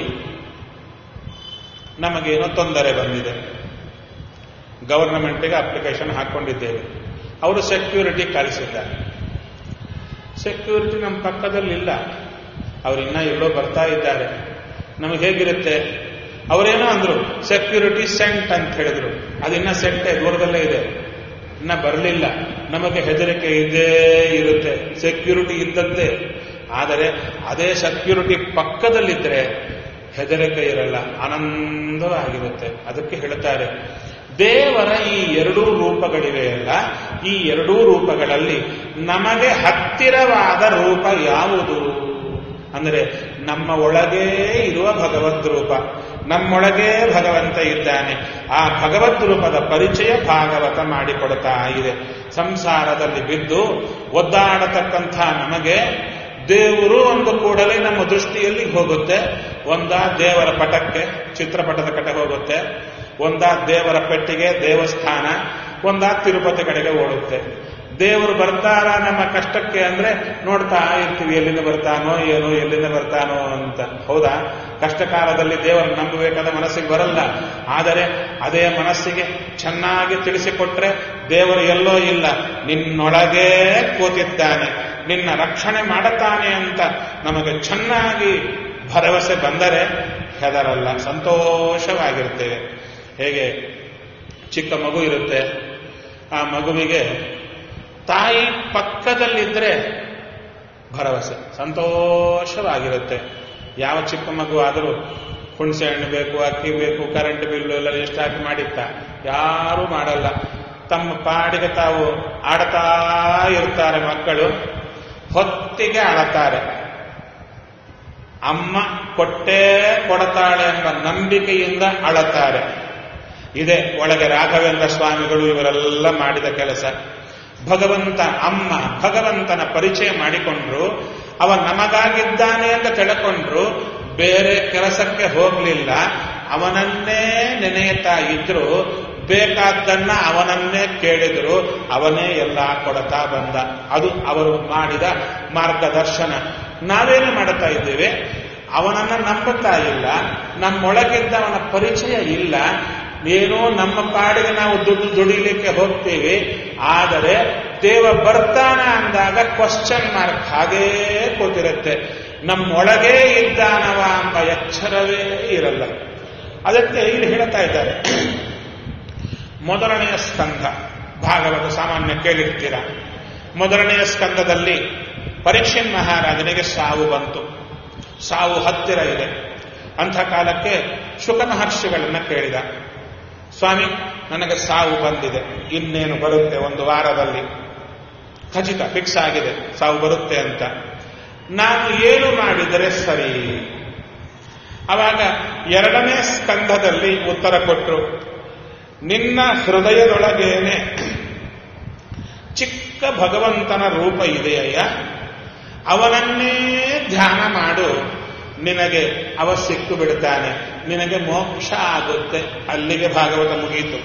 ನಮಗೇನೋ ತೊಂದರೆ ಬಂದಿದೆ, ಗವರ್ನಮೆಂಟ್ಗೆ ಅಪ್ಲಿಕೇಶನ್ ಹಾಕೊಂಡಿದ್ದೇವೆ, ಅವರು ಸೆಕ್ಯೂರಿಟಿ ಕಳಿಸಿದ್ದಾರೆ. ಸೆಕ್ಯೂರಿಟಿ ನಮ್ಮ ಪಕ್ಕದಲ್ಲಿಲ್ಲ, ಅವರಿನ್ನ ಎಲ್ಲೋ ಬರ್ತಾ ಇದ್ದಾರೆ. ನಮಗೆ ಹೇಗಿರುತ್ತೆ? ಅವರೇನೋ ಅಂದ್ರು ಸೆಕ್ಯೂರಿಟಿ ಸೆಂಟ್ ಅಂತ ಹೇಳಿದ್ರು, ಅದಿನ್ನ ಸೆಂಟೇ ದೂರದಲ್ಲೇ ಇದೆ, ಇನ್ನ ಬರಲಿಲ್ಲ. ನಮಗೆ ಹೆದರಿಕೆ ಇದ್ದೇ ಇರುತ್ತೆ, ಸೆಕ್ಯೂರಿಟಿ ಇದ್ದದ್ದೇ. ಆದರೆ ಅದೇ ಸೆಕ್ಯೂರಿಟಿ ಪಕ್ಕದಲ್ಲಿದ್ದರೆ ಹೆದರಿಕೆ ಇರಲ್ಲ, ಆನಂದವಾಗಿರುತ್ತೆ. ಅದಕ್ಕೆ ಹೇಳ್ತಾರೆ, ದೇವರ ಈ ಎರಡೂ ರೂಪಗಳಿವೆಯಲ್ಲ, ಈ ಎರಡೂ ರೂಪಗಳಲ್ಲಿ ನಮಗೆ ಹತ್ತಿರವಾದ ರೂಪ ಯಾವುದು ಅಂದರೆ ನಮ್ಮ ಒಳಗೇ ಇರುವ ಭಗವದ್ ರೂಪ. ನಮ್ಮೊಳಗೇ ಭಗವಂತ ಇದ್ದಾನೆ. ಆ ಭಗವದ್ ರೂಪದ ಪರಿಚಯ ಭಾಗವತ ಮಾಡಿಕೊಡ್ತಾ ಇದೆ. ಸಂಸಾರದಲ್ಲಿ ಬಿದ್ದು ಒದ್ದಾಡತಕ್ಕಂಥ ನಮಗೆ ದೇವರು ಒಂದು ಕೂಡಲೇ ನಮ್ಮ ದೃಷ್ಟಿಯಲ್ಲಿ ಹೋಗುತ್ತೆ. ಒಂದಾ ದೇವರ ಪಟಕ್ಕೆ, ಚಿತ್ರಪಟದ ಕಡೆ ಹೋಗುತ್ತೆ, ಒಂದಾ ದೇವರ ಪೆಟ್ಟಿಗೆ, ದೇವಸ್ಥಾನ, ಒಂದಾ ತಿರುಪತಿ ಕಡೆಗೆ ಓಡುತ್ತೆ. ದೇವರು ಬರ್ತಾರ ನಮ್ಮ ಕಷ್ಟಕ್ಕೆ ಅಂದ್ರೆ ನೋಡ್ತಾ ಇರ್ತೀವಿ, ಎಲ್ಲಿಂದ ಬರ್ತಾನೋ ಏನೋ, ಎಲ್ಲಿಂದ ಬರ್ತಾನೋ ಅಂತ. ಹೌದಾ? ಕಷ್ಟ ಕಾಲದಲ್ಲಿ ದೇವರು ನಂಬಬೇಕಾದ ಮನಸ್ಸಿಗೆ ಬರಲ್ಲ. ಆದರೆ ಅದೇ ಮನಸ್ಸಿಗೆ ಚೆನ್ನಾಗಿ ತಿಳಿಸಿಕೊಟ್ರೆ ದೇವರು ಎಲ್ಲೋ ಇಲ್ಲ, ನಿನ್ನೊಳಗೇ ಕೂತಿದ್ದಾನೆ, ನಿನ್ನ ರಕ್ಷಣೆ ಮಾಡುತ್ತಾನೆ ಅಂತ ನಮಗೆ ಚೆನ್ನಾಗಿ ಭರವಸೆ ಬಂದರೆ ಹೆದರಲ್ಲ, ಸಂತೋಷವಾಗಿರ್ತೇವೆ. ಹೇಗೆ ಚಿಕ್ಕ ಮಗು ಇರುತ್ತೆ, ಆ ಮಗುವಿಗೆ ತಾಯಿ ಪಕ್ಕದಲ್ಲಿದ್ದರೆ ಭರವಸೆ, ಸಂತೋಷವಾಗಿರುತ್ತೆ. ಯಾವ ಚಿಕ್ಕ ಮಗು ಆದರೂ ಹುಣಸೆ ಹಣ್ಣು ಬೇಕು, ಅಕ್ಕಿ ಬೇಕು, ಕರೆಂಟ್ ಬಿಲ್ಲು ಎಲ್ಲ ಎಷ್ಟು ಹಾಕಿ ಮಾಡಿತ್ತ? ಯಾರೂ ಮಾಡಲ್ಲ. ತಮ್ಮ ಪಾಡಿಗೆ ತಾವು ಆಡ್ತಾ ಇರ್ತಾರೆ. ಮಕ್ಕಳು ಹೊತ್ತಿಗೆ ಅಳತಾರೆ. ಅಮ್ಮ ಕೊಟ್ಟೇ ಕೊಡತಾಳೆ ಎಂಬ ನಂಬಿಕೆಯಿಂದ ಅಳತಾರೆ. ಇದೇ ಒಳಗೆ ರಾಘವೇಂದ್ರ ಸ್ವಾಮಿಗಳು ಇವರೆಲ್ಲ ಮಾಡಿದ ಕೆಲಸ. ಭಗವಂತ ಅಮ್ಮ ಭಗವಂತನ ಪರಿಚಯ ಮಾಡಿಕೊಂಡ್ರು, ಅವ ನಮಗಾಗಿದ್ದಾನೆ ಅಂತ ತಿಳ್ಕೊಂಡ್ರು, ಬೇರೆ ಕೆಲಸಕ್ಕೆ ಹೋಗಲಿಲ್ಲ. ಅವನನ್ನೇ ನೆನೆಯುತ್ತಾ ಇದ್ರು, ಬೇಕಾದ್ದನ್ನ ಅವನನ್ನೇ ಕೇಳಿದ್ರು, ಅವನೇ ಎಲ್ಲ ಕೊಡ್ತಾ ಬಂದ. ಅದು ಅವರು ಮಾಡಿದ ಮಾರ್ಗದರ್ಶನ. ನಾವೇನು ಮಾಡುತ್ತಾ ಇದ್ದೇವೆ? ಅವನನ್ನ ನಂಬುತ್ತಾ ಇಲ್ಲ, ನಮ್ಮೊಳಗಿದ್ದ ಅವನ ಪರಿಚಯ ಇಲ್ಲ. ಏನೋ ನಮ್ಮ ಪಾಡಿಗೆ ನಾವು ದುಡಿಲಿಕ್ಕೆ ಹೋಗ್ತೀವಿ. ಆದರೆ ದೇವ ಬರ್ತಾನ ಅಂದಾಗ ಕ್ವಶ್ಚನ್ ಮಾರ್ಕ್ ಹಾಗೇ ಕೂತಿರುತ್ತೆ. ನಮ್ಮೊಳಗೇ ಇದ್ದಾನವ ಎಂಬ ಎಚ್ಚರವೇ ಇರಲ್ಲ. ಅದಕ್ಕೆ ಇಲ್ಲಿ ಹೇಳ್ತಾ ಇದ್ದಾರೆ, ಮೊದಲನೆಯ ಸ್ಕಂಧ ಭಾಗವತ ಸಾಮಾನ್ಯ ಕೇಳಿರ್ತೀರ. ಮೊದಲನೆಯ ಸ್ಕಂದದಲ್ಲಿ ಪರೀಕ್ಷಿತ್ ಮಹಾರಾಜನಿಗೆ ಸಾವು ಬಂತು. ಸಾವು ಹತ್ತಿರ ಇದೆ. ಅಂಥ ಕಾಲಕ್ಕೆ ಶುಕ ಮಹರ್ಷಿಗಳನ್ನ ಕೇಳಿದ, ಸ್ವಾಮಿ, ನನಗೆ ಸಾವು ಬಂದಿದೆ, ಇನ್ನೇನು ಬರುತ್ತೆ, ಒಂದು ವಾರದಲ್ಲಿ ಖಚಿತ ಫಿಕ್ಸ್ ಆಗಿದೆ ಸಾವು ಬರುತ್ತೆ ಅಂತ. ನಾನು ಏನು ಮಾಡಿದರೆ ಸರಿ? ಆವಾಗ ಎರಡನೇ ಸ್ಕಂಧದಲ್ಲಿ ಉತ್ತರ ಕೊಟ್ಟರು, ನಿನ್ನ ಹೃದಯದೊಳಗೇನೆ ಚಿಕ್ಕ ಭಗವಂತನ ರೂಪ ಇದೆಯಯ್ಯ, ಅವನನ್ನೇ ಧ್ಯಾನ ಮಾಡು, ನಿನಗೆ ಅವ ಸಿಕ್ಕು ಬಿಡ್ತಾನೆ, ನಿನಗೆ ಮೋಕ್ಷ ಆಗುತ್ತೆ. ಅಲ್ಲಿಗೆ ಭಾಗವತ ಮುಗಿಯಿತು.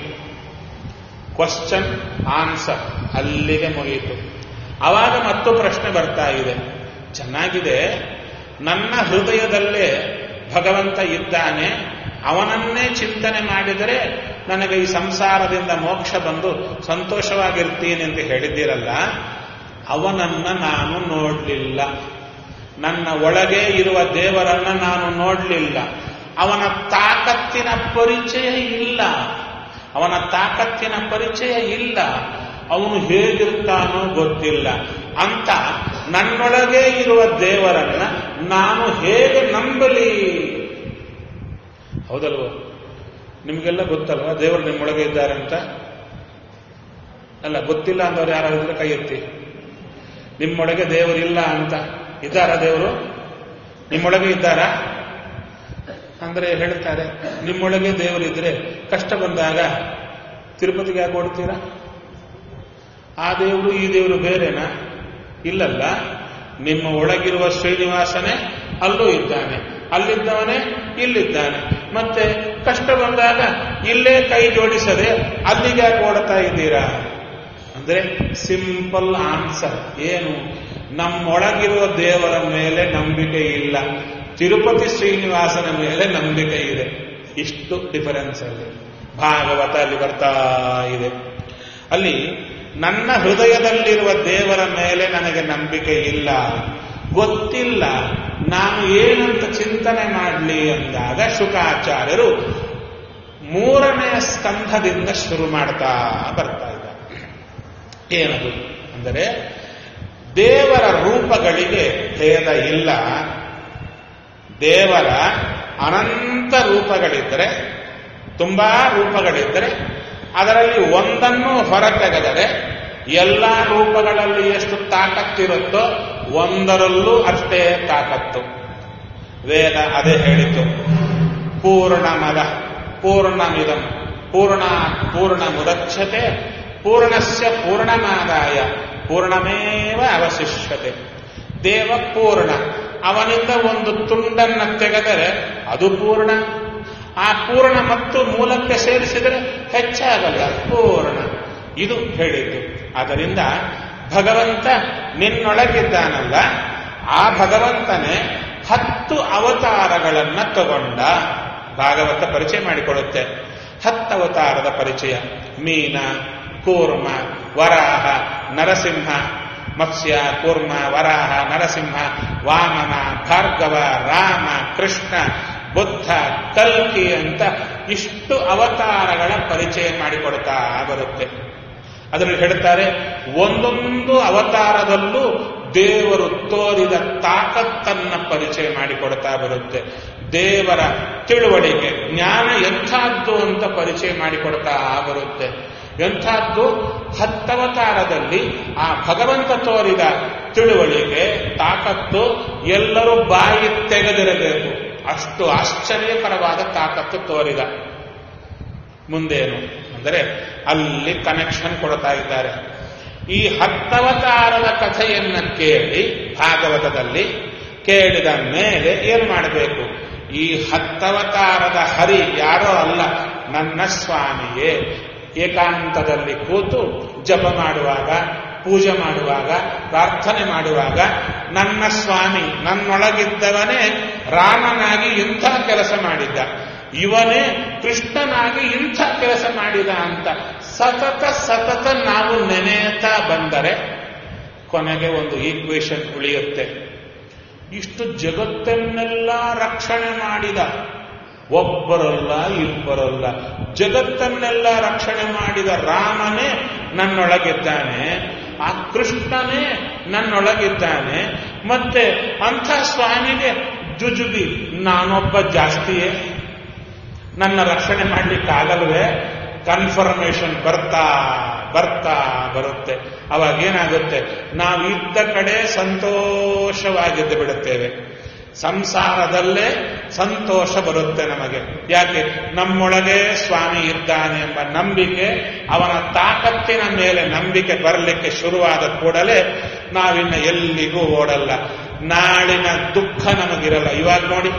ಕ್ವಶ್ಚನ್ ಆನ್ಸರ್ ಅಲ್ಲಿಗೆ ಮುಗಿಯಿತು. ಆವಾಗ ಮತ್ತು ಪ್ರಶ್ನೆ ಬರ್ತಾ ಇದೆ, ಚೆನ್ನಾಗಿದೆ, ನನ್ನ ಹೃದಯದಲ್ಲೇ ಭಗವಂತ ಇದ್ದಾನೆ, ಅವನನ್ನೇ ಚಿಂತನೆ ಮಾಡಿದರೆ ನನಗೆ ಈ ಸಂಸಾರದಿಂದ ಮೋಕ್ಷ ಬಂದು ಸಂತೋಷವಾಗಿರ್ತೀನಿ ಅಂತ ಹೇಳಿದ್ದೀರಲ್ಲ, ಅವನನ್ನ ನಾನು ನೋಡಲಿಲ್ಲ, ನನ್ನ ಒಳಗೆ ಇರುವ ದೇವರನ್ನ ನಾನು ನೋಡಲಿಲ್ಲ, ಅವನ ತಾಕತ್ತಿನ ಪರಿಚಯ ಇಲ್ಲ, ಅವನ ತಾಕತ್ತಿನ ಪರಿಚಯ ಇಲ್ಲ, ಅವನು ಹೇಗಿರ್ತಾನೋ ಗೊತ್ತಿಲ್ಲ ಅಂತ ನನ್ನೊಳಗೆ ಇರುವ ದೇವರನ್ನ ನಾನು ಹೇಗೆ ನಂಬಲಿ? ಹೌದಲ್ವ? ನಿಮಗೆಲ್ಲ ಗೊತ್ತಲ್ವ ದೇವರು ನಿಮ್ಮೊಳಗೆ ಇದ್ದಾರೆ ಅಂತ? ಅಲ್ಲ, ಗೊತ್ತಿಲ್ಲ ಅಂದವ್ರು ಯಾರಾದ್ರೆ ಕೈ ಎತ್ತಿ. ನಿಮ್ಮೊಳಗೆ ದೇವರಿಲ್ಲ ಅಂತ ಇದ್ದಾರಾ? ದೇವರು ನಿಮ್ಮೊಳಗೆ ಇದ್ದಾರಾ ಅಂದ್ರೆ ಹೇಳ್ತಾರೆ, ನಿಮ್ಮೊಳಗೆ ದೇವರಿದ್ರೆ ಕಷ್ಟ ಬಂದಾಗ ತಿರುಪತಿಗೆ ಯಾಕೆ ಓಡ್ತೀರಾ? ಆ ದೇವರು ಈ ದೇವರು ಬೇರೆನಾ? ಇಲ್ಲಲ್ಲ, ನಿಮ್ಮ ಒಳಗಿರುವ ಶ್ರೀನಿವಾಸನೇ ಅಲ್ಲೂ ಇದ್ದಾನೆ, ಅಲ್ಲಿದ್ದವನೇ ಇಲ್ಲಿದ್ದಾನೆ. ಮತ್ತೆ ಕಷ್ಟ ಬಂದಾಗ ಇಲ್ಲೇ ಕೈ ಜೋಡಿಸದೆ ಅಲ್ಲಿಗೆ ಯಾಕೆ ಓಡ್ತಾ ಇದ್ದೀರಾ ಅಂದ್ರೆ ಸಿಂಪಲ್ ಆನ್ಸರ್ ಏನು? ನಮ್ಮೊಳಗಿರುವ ದೇವರ ಮೇಲೆ ನಂಬಿಕೆ ಇಲ್ಲ, ತಿರುಪತಿ ಶ್ರೀನಿವಾಸನ ಮೇಲೆ ನಂಬಿಕೆ ಇದೆ. ಇಷ್ಟು ಡಿಫರೆನ್ಸ್ ಅಲ್ಲಿ ಭಾಗವತ ಅಲ್ಲಿ ಬರ್ತಾ ಇದೆ. ಅಲ್ಲಿ ನನ್ನ ಹೃದಯದಲ್ಲಿರುವ ದೇವರ ಮೇಲೆ ನನಗೆ ನಂಬಿಕೆ ಇಲ್ಲ, ಗೊತ್ತಿಲ್ಲ, ನಾನು ಏನಂತ ಚಿಂತನೆ ಮಾಡಲಿ ಅಂದಾಗ ಶುಕಾಚಾರ್ಯರು ಮೂರನೆಯ ಸ್ಕಂಧದಿಂದ ಶುರು ಮಾಡ್ತಾ ಬರ್ತಾ ಇದ್ದಾರೆ. ಏನದು ಅಂದರೆ, ದೇವರ ರೂಪಗಳಿಗೆ ಭೇದ ಇಲ್ಲ. ದೇವರ ಅನಂತ ರೂಪಗಳಿದ್ದರೆ, ತುಂಬಾ ರೂಪಗಳಿದ್ದರೆ, ಅದರಲ್ಲಿ ಒಂದನ್ನು ಹೊರತೆಗೆದರೆ ಎಲ್ಲ ರೂಪಗಳಲ್ಲಿ ಎಷ್ಟು ತಾಕತ್ತಿರುತ್ತೋ ಒಂದರಲ್ಲೂ ಅಷ್ಟೇ ತಾಕತ್ತು. ವೇದ ಅದೇ ಹೇಳಿತು, ಪೂರ್ಣಮದ ಪೂರ್ಣಮಿದಂ ಪೂರ್ಣಮುದಚ್ಯತೆ ಪೂರ್ಣಸ್ಯ ಪೂರ್ಣಮಾದಾಯ ಪೂರ್ಣಮೇವ ಅವಶಿಷ್ಯತೆ. ದೇವ ಪೂರ್ಣ, ಅವನಿಂದ ಒಂದು ತುಂಡನ್ನು ತೆಗೆದರೆ ಅದು ಪೂರ್ಣ. ಆ ಪೂರ್ಣ ಮತ್ತು ಮೂಲಕ್ಕೆ ಸೇರಿಸಿದರೆ ಹೆಚ್ಚಾಗಲ್ಲ, ಪೂರ್ಣ. ಇದು ಹೇಳಿದ್ದು. ಆದ್ದರಿಂದ ಭಗವಂತ ನಿನ್ನೊಳಗಿದ್ದಾನಲ್ಲ, ಆ ಭಗವಂತನೇ 10 ಅವತಾರಗಳನ್ನ ತಗೊಂಡ. ಭಾಗವತ ಪರಿಚಯ ಮಾಡಿಕೊಡುತ್ತೆ. 10 ಅವತಾರದ ಪರಿಚಯ: ಮೀನ, ಕೂರ್ಮ, ವರಾಹ, ನರಸಿಂಹ, ಮತ್ಸ್ಯ, ಕೂರ್ಮ, ವರಾಹ, ನರಸಿಂಹ, ವಾಮನ, ಭಾರ್ಗವ, ರಾಮ, ಕೃಷ್ಣ, ಬುದ್ಧ, ಕಲ್ಕಿ ಅಂತ ಇಷ್ಟು ಅವತಾರಗಳ ಪರಿಚಯ ಮಾಡಿಕೊಡ್ತಾ ಬರುತ್ತೆ. ಅದರಲ್ಲಿ ಹೇಳ್ತಾರೆ, ಒಂದೊಂದು ಅವತಾರದಲ್ಲೂ ದೇವರು ತೋರಿದ ತಾಕತ್ತನ್ನ ಪರಿಚಯ ಮಾಡಿಕೊಡ್ತಾ ಬರುತ್ತೆ. ದೇವರ ತಿಳುವಳಿಕೆ, ಜ್ಞಾನ ಎಂಥದ್ದು ಅಂತ ಪರಿಚಯ ಮಾಡಿಕೊಡ್ತಾ ಬರುತ್ತೆ. ಎಂಥದ್ದು? 10 ಅವತಾರದಲ್ಲಿ ಆ ಭಗವಂತ ತೋರಿದ ತಿಳುವಳಿಕೆ, ತಾಕತ್ತು ಎಲ್ಲರೂ ಬಾಯಿ ತೆಗೆದಿರಬೇಕು. ಅಷ್ಟು ಆಶ್ಚರ್ಯಕರವಾದ ತಾಕತ್ತು ತೋರಿದ. ಮುಂದೇನು ಅಂದರೆ ಅಲ್ಲಿ ಕನೆಕ್ಷನ್ ಕೊಡ್ತಾ ಇದ್ದಾರೆ. ಈ 10 ಅವತಾರದ ಕಥೆಯನ್ನ ಕೇಳಿ ಭಾಗವತದಲ್ಲಿ ಕೇಳಿದ ಮೇಲೆ ಏನು ಮಾಡಬೇಕು? ಈ 10 ಅವತಾರದ ಹರಿ ಯಾರೋ ಅಲ್ಲ, ನನ್ನ ಸ್ವಾಮಿಯೇ. ಏಕಾಂತದಲ್ಲಿ ಕೂತು ಜಪ ಮಾಡುವಾಗ, ಪೂಜೆ ಮಾಡುವಾಗ, ಪ್ರಾರ್ಥನೆ ಮಾಡುವಾಗ ನನ್ನ ಸ್ವಾಮಿ ನನ್ನೊಳಗಿದ್ದವನೇ ರಾಮನಾಗಿ ಇಂಥ ಕೆಲಸ ಮಾಡಿದ್ದ, ಇವನೇ ಕೃಷ್ಣನಾಗಿ ಇಂಥ ಕೆಲಸ ಮಾಡಿದ ಅಂತ ಸತತ ನಾವು ನೆನೆಯುತ್ತಾ ಬಂದರೆ ಕೊನೆಗೆ ಒಂದು ಈಕ್ವೇಶನ್ ಉಳಿಯುತ್ತೆ. ಇಷ್ಟು ಜಗತ್ತನ್ನೆಲ್ಲ ರಕ್ಷಣೆ ಮಾಡಿದ ಒಬ್ಬರಲ್ಲ ಇಬ್ಬರಲ್ಲ, ಜಗತ್ತನ್ನೆಲ್ಲ ರಕ್ಷಣೆ ಮಾಡಿದ ರಾಮನೇ ನನ್ನೊಳಗಿದ್ದಾನೆ, ಆ ಕೃಷ್ಣನೇ ನನ್ನೊಳಗಿದ್ದಾನೆ. ಮತ್ತೆ ಅಂಥ ಸ್ವಾಮಿಗೆ ಜುಜುಬಿ ನಾನೊಬ್ಬ ಜಾಸ್ತಿಯೇ, ನನ್ನ ರಕ್ಷಣೆ ಮಾಡಲಿಕ್ಕಾಗಲ್ವೇ? ಕನ್ಫರ್ಮೇಷನ್ ಬರ್ತಾ ಬರುತ್ತೆ. ಅವಾಗ ಏನಾಗುತ್ತೆ, ನಾವು ಇದ್ದ ಕಡೆ ಸಂತೋಷವಾಗಿದ್ದು ಬಿಡುತ್ತೇವೆ. ಸಂಸಾರದಲ್ಲೇ ಸಂತೋಷ ಬರುತ್ತೆ ನಮಗೆ. ಯಾಕೆ? ನಮ್ಮೊಳಗೆ ಸ್ವಾಮಿ ಇದ್ದಾನೆ ಎಂಬ ನಂಬಿಕೆ, ಅವನ ತಾಕತ್ತಿನ ಮೇಲೆ ನಂಬಿಕೆ ಬರಲಿಕ್ಕೆ ಶುರುವಾದ ಕೂಡಲೇ ನಾವಿನ್ನ ಎಲ್ಲಿಗೂ ಓಡಲ್ಲ. ನಾಳಿನ ದುಃಖ ನಮಗಿರಲ್ಲ. ಇವಾಗ ನೋಡಿ,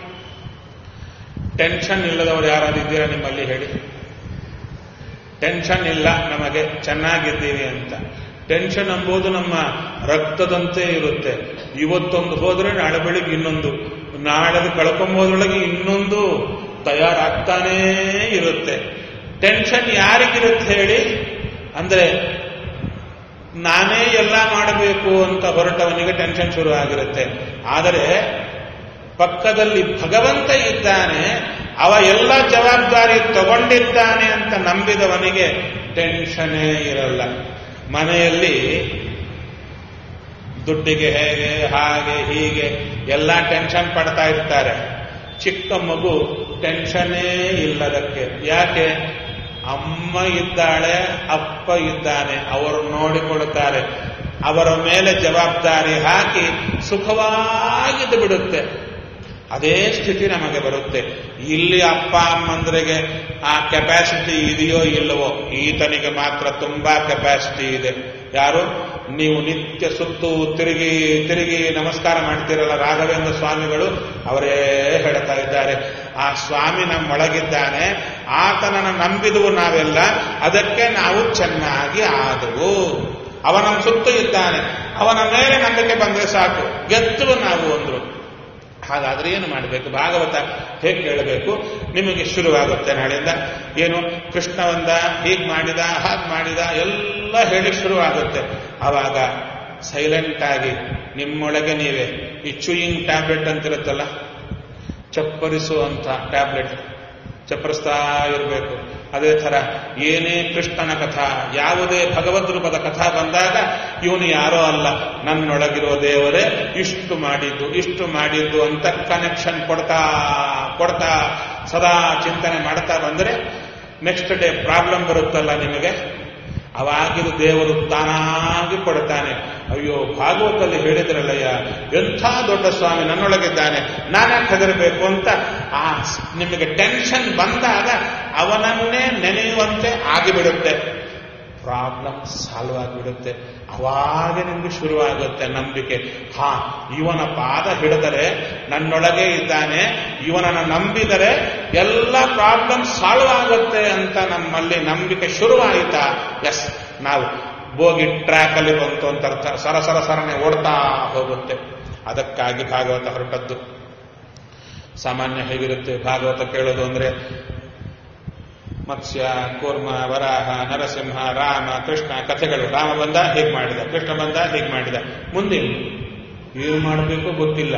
ಟೆನ್ಷನ್ ಇಲ್ಲದವರು ಯಾರಾದಿದ್ದೀರಾ ನಿಮ್ಮಲ್ಲಿ ಹೇಳಿ? ಟೆನ್ಷನ್ ಇಲ್ಲ, ನಮಗೆ ಚೆನ್ನಾಗಿದ್ದೀವಿ ಅಂತ. ಟೆನ್ಷನ್ ಎಂಬುದು ನಮ್ಮ ರಕ್ತದಂತೆ ಇರುತ್ತೆ. ಇವತ್ತೊಂದು ಹೋದ್ರೆ ನಾಳೆ ಬೆಳಿಗ್ಗೆ ಇನ್ನೊಂದು, ನಾಳೆದು ಕಳ್ಕೊಂಬೋದ್ರೊಳಗೆ ಇನ್ನೊಂದು ತಯಾರಾಗ್ತಾನೇ ಇರುತ್ತೆ. ಟೆನ್ಷನ್ ಯಾರಿಗಿರುತ್ತೆ ಹೇಳಿ? ಅಂದ್ರೆ ನಾನೇ ಎಲ್ಲ ಮಾಡಬೇಕು ಅಂತ ಹೊರಟವನಿಗೆ ಟೆನ್ಷನ್ ಶುರು ಆಗಿರುತ್ತೆ. ಆದರೆ ಪಕ್ಕದಲ್ಲಿ ಭಗವಂತ ಇದ್ದಾನೆ, ಅವ ಎಲ್ಲ ಜವಾಬ್ದಾರಿ ತಗೊಂಡಿದ್ದಾನೆ ಅಂತ ನಂಬಿದವನಿಗೆ ಟೆನ್ಷನ್ನೇ ಇರಲ್ಲ. ಮನೆಯಲ್ಲಿ ದುಡ್ಡಿಗೆ ಹೇಗೆ ಹಾಗೆ ಹೀಗೆ ಎಲ್ಲ ಟೆನ್ಷನ್ ಪಡ್ತಾ ಇರ್ತಾರೆ. ಚಿಕ್ಕ ಮಗು ಟೆನ್ಷನ್ನೇ ಇಲ್ಲದಕ್ಕೆ. ಯಾಕೆ? ಅಮ್ಮ ಇದ್ದಾಳೆ, ಅಪ್ಪ ಇದ್ದಾನೆ, ಅವರು ನೋಡಿಕೊಳ್ಳುತ್ತಾರೆ. ಅವರ ಮೇಲೆ ಜವಾಬ್ದಾರಿ ಹಾಕಿ ಸುಖವಾಗಿದ್ದು ಬಿಡುತ್ತೆ. ಅದೇ ಸ್ಥಿತಿ ನಮಗೆ ಬರುತ್ತೆ. ಇಲ್ಲಿ ಅಪ್ಪ ಅಮ್ಮಂದ್ರಿಗೆ ಆ ಕೆಪಾಸಿಟಿ ಇದೆಯೋ ಇಲ್ಲವೋ? ಈತನಿಗೆ ಮಾತ್ರ ತುಂಬಾ ಕೆಪಾಸಿಟಿ ಇದೆ. ಯಾರು? ನೀವು ನಿತ್ಯ ಸುತ್ತು ತಿರುಗಿ ನಮಸ್ಕಾರ ಮಾಡ್ತೀರಲ್ಲ ರಾಘವೇಂದ್ರ ಸ್ವಾಮಿಗಳು, ಅವರೇ ಹೇಳ್ತಾ ಇದ್ದಾರೆ, ಆ ಸ್ವಾಮಿ ನಮ್ಮೊಳಗಿದ್ದಾನೆ, ಆತನನ್ನು ನಂಬಿದವು ನಾವೆಲ್ಲ, ಅದಕ್ಕೆ ನಾವು ಚೆನ್ನಾಗಿ ಆದವು. ಅವನ ಸುತ್ತು ಇದ್ದಾನೆ, ಅವನ ಮೇಲೆ ನಂಬಿಕೆ ಬಂದರೆ ಸಾಕು, ಗೆದ್ದುವು ನಾವು ಅಂದ್ರು. ಹಾಗಾದ್ರೆ ಏನು ಮಾಡಬೇಕು? ಭಾಗವತ ಹೇಗೆ ಕೇಳಬೇಕು? ನಿಮಗೆ ಶುರುವಾಗುತ್ತೆ ನಾಳೆಯಿಂದ. ಏನು? ಕೃಷ್ಣ ಒಂದ, ಹೀಗೆ ಮಾಡಿದ, ಹಾಗೆ ಮಾಡಿದ, ಎಲ್ಲ ಹೇಳಿ ಶುರುವಾಗುತ್ತೆ. ಆವಾಗ ಸೈಲೆಂಟ್ ಆಗಿ ನಿಮ್ಮೊಳಗೆ ನೀವೇ ಈ ಚೂಯಿಂಗ್ ಟ್ಯಾಬ್ಲೆಟ್ ಅಂತಿರುತ್ತಲ್ಲ, ಚಪ್ಪರಿಸುವಂಥ ಟ್ಯಾಬ್ಲೆಟ್ ಚಪ್ಪರಿಸ್ತಾ ಇರಬೇಕು. ಅದೇ ಥರ ಏನೇ ಕೃಷ್ಣನ ಕಥಾ, ಯಾವುದೇ ಭಗವದ್ ರೂಪದ ಕಥಾ ಬಂದಾಗ ಇವನು ಯಾರೋ ಅಲ್ಲ, ನನ್ನೊಳಗಿರೋ ದೇವರೇ ಇಷ್ಟು ಮಾಡಿದ್ದು ಅಂತ ಕನೆಕ್ಷನ್ ಕೊಡ್ತಾ ಸದಾ ಚಿಂತನೆ ಮಾಡ್ತಾ ಬಂದರೆ ನೆಕ್ಸ್ಟ್ ಡೇ ಪ್ರಾಬ್ಲಮ್ ಬರುತ್ತಲ್ಲ ನಿಮಗೆ, ಅವಾಗಿದು ದೇವರು ತಾನಾಗಿ ಕೊಡ್ತಾನೆ. ಅಯ್ಯೋ, ಭಾಗವತಲ್ಲಿ ಹೇಳಿದ್ರಲ್ಲಯ್ಯ, ಎಂಥ ದೊಡ್ಡ ಸ್ವಾಮಿ ನನ್ನೊಳಗಿದ್ದಾನೆ, ನಾನ್ಯಾಕೆ ಹೆದರಬೇಕು ಅಂತ ಆ ನಿಮಗೆ ಟೆನ್ಷನ್ ಬಂದಾಗ ಅವನನ್ನೇ ನೆನೆಯುವಂತೆ ಆಗಿಬಿಡುತ್ತೆ. ಪ್ರಾಬ್ಲಮ್ ಸಾಲ್ವ್ ಆಗಿಬಿಡುತ್ತೆ. ಅವಾಗ ನಿಮಗೆ ಶುರುವಾಗುತ್ತೆ ನಂಬಿಕೆ. ಇವನ ಪಾದ ಹಿಡಿದರೆ ನನ್ನೊಳಗೆ ಇದ್ದಾನೆ, ಇವನನ್ನು ನಂಬಿದರೆ ಎಲ್ಲ ಪ್ರಾಬ್ಲಮ್ ಸಾಲ್ವ್ ಆಗುತ್ತೆ ಅಂತ ನಮ್ಮಲ್ಲಿ ನಂಬಿಕೆ ಶುರುವಾಯಿತಾ? ಎಸ್, ನಾವು ಬೋಗಿ ಟ್ರ್ಯಾಕ್ ಅಲ್ಲಿ ಬಂತು ಅಂತ ಅರ್ಥ. ಸರನೆ ಓಡ್ತಾ ಹೋಗುತ್ತೆ. ಅದಕ್ಕಾಗಿ ಭಾಗವತ ಹೊರಟದ್ದು. ಸಾಮಾನ್ಯ ಹೇಗಿರುತ್ತೆ ಭಾಗವತ ಕೇಳೋದು ಅಂದ್ರೆ, ಮತ್ಸ್ಯ, ಕೂರ್ಮ, ವರಾಹ, ನರಸಿಂಹ, ರಾಮ, ಕೃಷ್ಣ ಕಥೆಗಳು. ರಾಮ ಬಂದ ಹೀಗೆ ಮಾಡಿದ, ಕೃಷ್ಣ ಬಂದ ಹೀಗೆ ಮಾಡಿದ, ಮುಂದೆ ಏನು ಮಾಡಬೇಕು ಗೊತ್ತಿಲ್ಲ.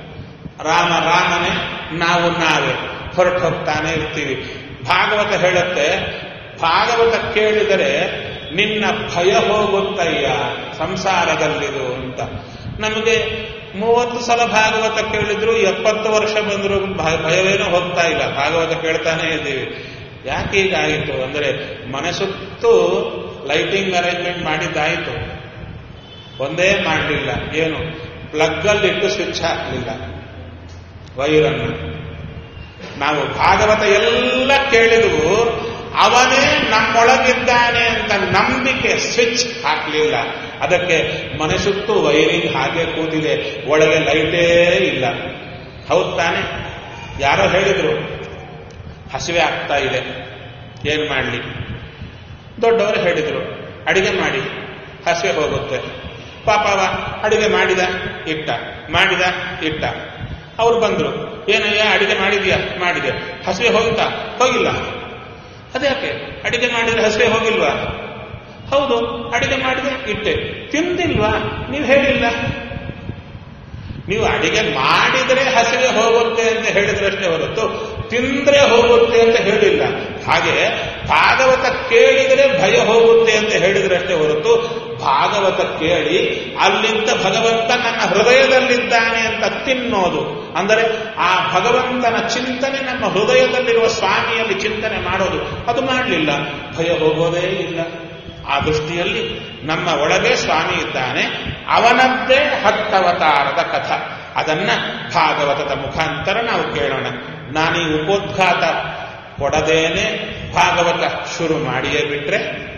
ರಾಮನೇ, ನಾವೇ ಹೊರಟು ಹೋಗ್ತಾನೆ ಇರ್ತೀವಿ. ಭಾಗವತ ಹೇಳುತ್ತೆ, ಭಾಗವತ ಕೇಳಿದರೆ ನಿನ್ನ ಭಯ ಹೋಗುತ್ತಯ್ಯ ಸಂಸಾರದಲ್ಲಿದು ಅಂತ. ನಮಗೆ 30 ಸಲ ಭಾಗವತ ಕೇಳಿದ್ರು 70 ವರ್ಷ ಬಂದರೂ ಭಯವೇನೂ ಹೋಗ್ತಾ ಇಲ್ಲ, ಭಾಗವತ ಕೇಳ್ತಾನೆ ಇದ್ದೀವಿ. ಯಾಕೆ ಹೀಗಾಯಿತು ಅಂದರೆ, ಮನಸ್ಸುತ್ತು ಲೈಟಿಂಗ್ ಅರೇಂಜ್ಮೆಂಟ್ ಮಾಡಿದ್ದಾಯಿತು, ಒಂದೇ ಮಾಡಲಿಲ್ಲ. ಏನು? ಪ್ಲಗ್ಗಲ್ಲಿಟ್ಟು ಸ್ವಿಚ್ ಹಾಕಲಿಲ್ಲ ವೈರನ್ನು. ನಾವು ಭಾಗವತ ಎಲ್ಲ ಕೇಳಿದವು, ಅವನೇ ನಮ್ಮೊಳಗಿದ್ದಾನೆ ಅಂತ ನಂಬಿಕೆ ಸ್ವಿಚ್ ಹಾಕಲಿಲ್ಲ. ಅದಕ್ಕೆ ಮನಸ್ಸುತ್ತು ವೈರಿಂಗ್ ಹಾಗೆ ಕೂತಿದೆ, ಒಳಗೆ ಲೈಟೇ ಇಲ್ಲ. ಹೌದು ತಾನೆ? ಯಾರೋ ಹೇಳಿದ್ರು ಹಸಿವೆ ಆಗ್ತಾ ಇದೆ, ಏನ್ ಮಾಡಲಿ? ದೊಡ್ಡವರು ಹೇಳಿದ್ರು ಅಡಿಗೆ ಮಾಡಿ, ಹಸಿವೆ ಹೋಗುತ್ತೆ. ಪಾಪವ ಅಡಿಗೆ ಮಾಡಿದ ಇಟ್ಟ. ಅವ್ರು ಬಂದ್ರು, ಏನಯ್ಯ ಅಡಿಗೆ ಮಾಡಿದ್ಯಾ? ಮಾಡಿದೆ. ಹಸಿವೆ ಹೋಗ್ತಾ? ಹೋಗಿಲ್ಲ. ಅದ್ಯಾಕೆ? ಅಡಿಗೆ ಮಾಡಿದ್ರೆ ಹಸಿವೆ ಹೋಗಿಲ್ವಾ? ಹೌದು, ಅಡಿಗೆ ಮಾಡಿದೆ ಇಟ್ಟೆ. ತಿಂದಿಲ್ವಾ? ನೀವು ಹೇಳಿಲ್ಲ. ನೀವು ಅಡಿಗೆ ಮಾಡಿದರೆ ಹಸಿವೆ ಹೋಗುತ್ತೆ ಅಂತ ಹೇಳಿದ್ರಷ್ಟೇ ಹೊರತು ತಿಂದ್ರೆ ಹೋಗುತ್ತೆ ಅಂತ ಹೇಳಿಲ್ಲ. ಹಾಗೆ ಭಾಗವತ ಕೇಳಿದರೆ ಭಯ ಹೋಗುತ್ತೆ ಅಂತ ಹೇಳಿದ್ರಷ್ಟೇ ಹೊರತು ಭಾಗವತ ಕೇಳಿ ಅಲ್ಲಿಂದ ಭಗವಂತ ನನ್ನ ಹೃದಯದಲ್ಲಿದ್ದಾನೆ ಅಂತ ತಿನ್ನೋದು, ಅಂದರೆ ಆ ಭಗವಂತನ ಚಿಂತನೆ ನಮ್ಮ ಹೃದಯದಲ್ಲಿರುವ ಸ್ವಾಮಿಯಲ್ಲಿ ಚಿಂತನೆ ಮಾಡೋದು, ಅದು ಮಾಡಲಿಲ್ಲ, ಭಯ ಹೋಗೋದೇ ಇಲ್ಲ. ಆ ದೃಷ್ಟಿಯಲ್ಲಿ ನಮ್ಮ ಒಳಗೆ ಸ್ವಾಮಿ ಇದ್ದಾನೆ. ಅವನದ್ದೇ 10 ಅವತಾರದ ಕಥ. ಅದನ್ನ ಭಾಗವತದ ಮುಖಾಂತರ ನಾವು ಕೇಳೋಣ. ನಾನೀ ಉಪೋದ್ಘಾತ ಕೊಡದೇನೆ ಭಾಗವತ ಶುರು ಮಾಡಿಯೇ ಬಿಟ್ರೆ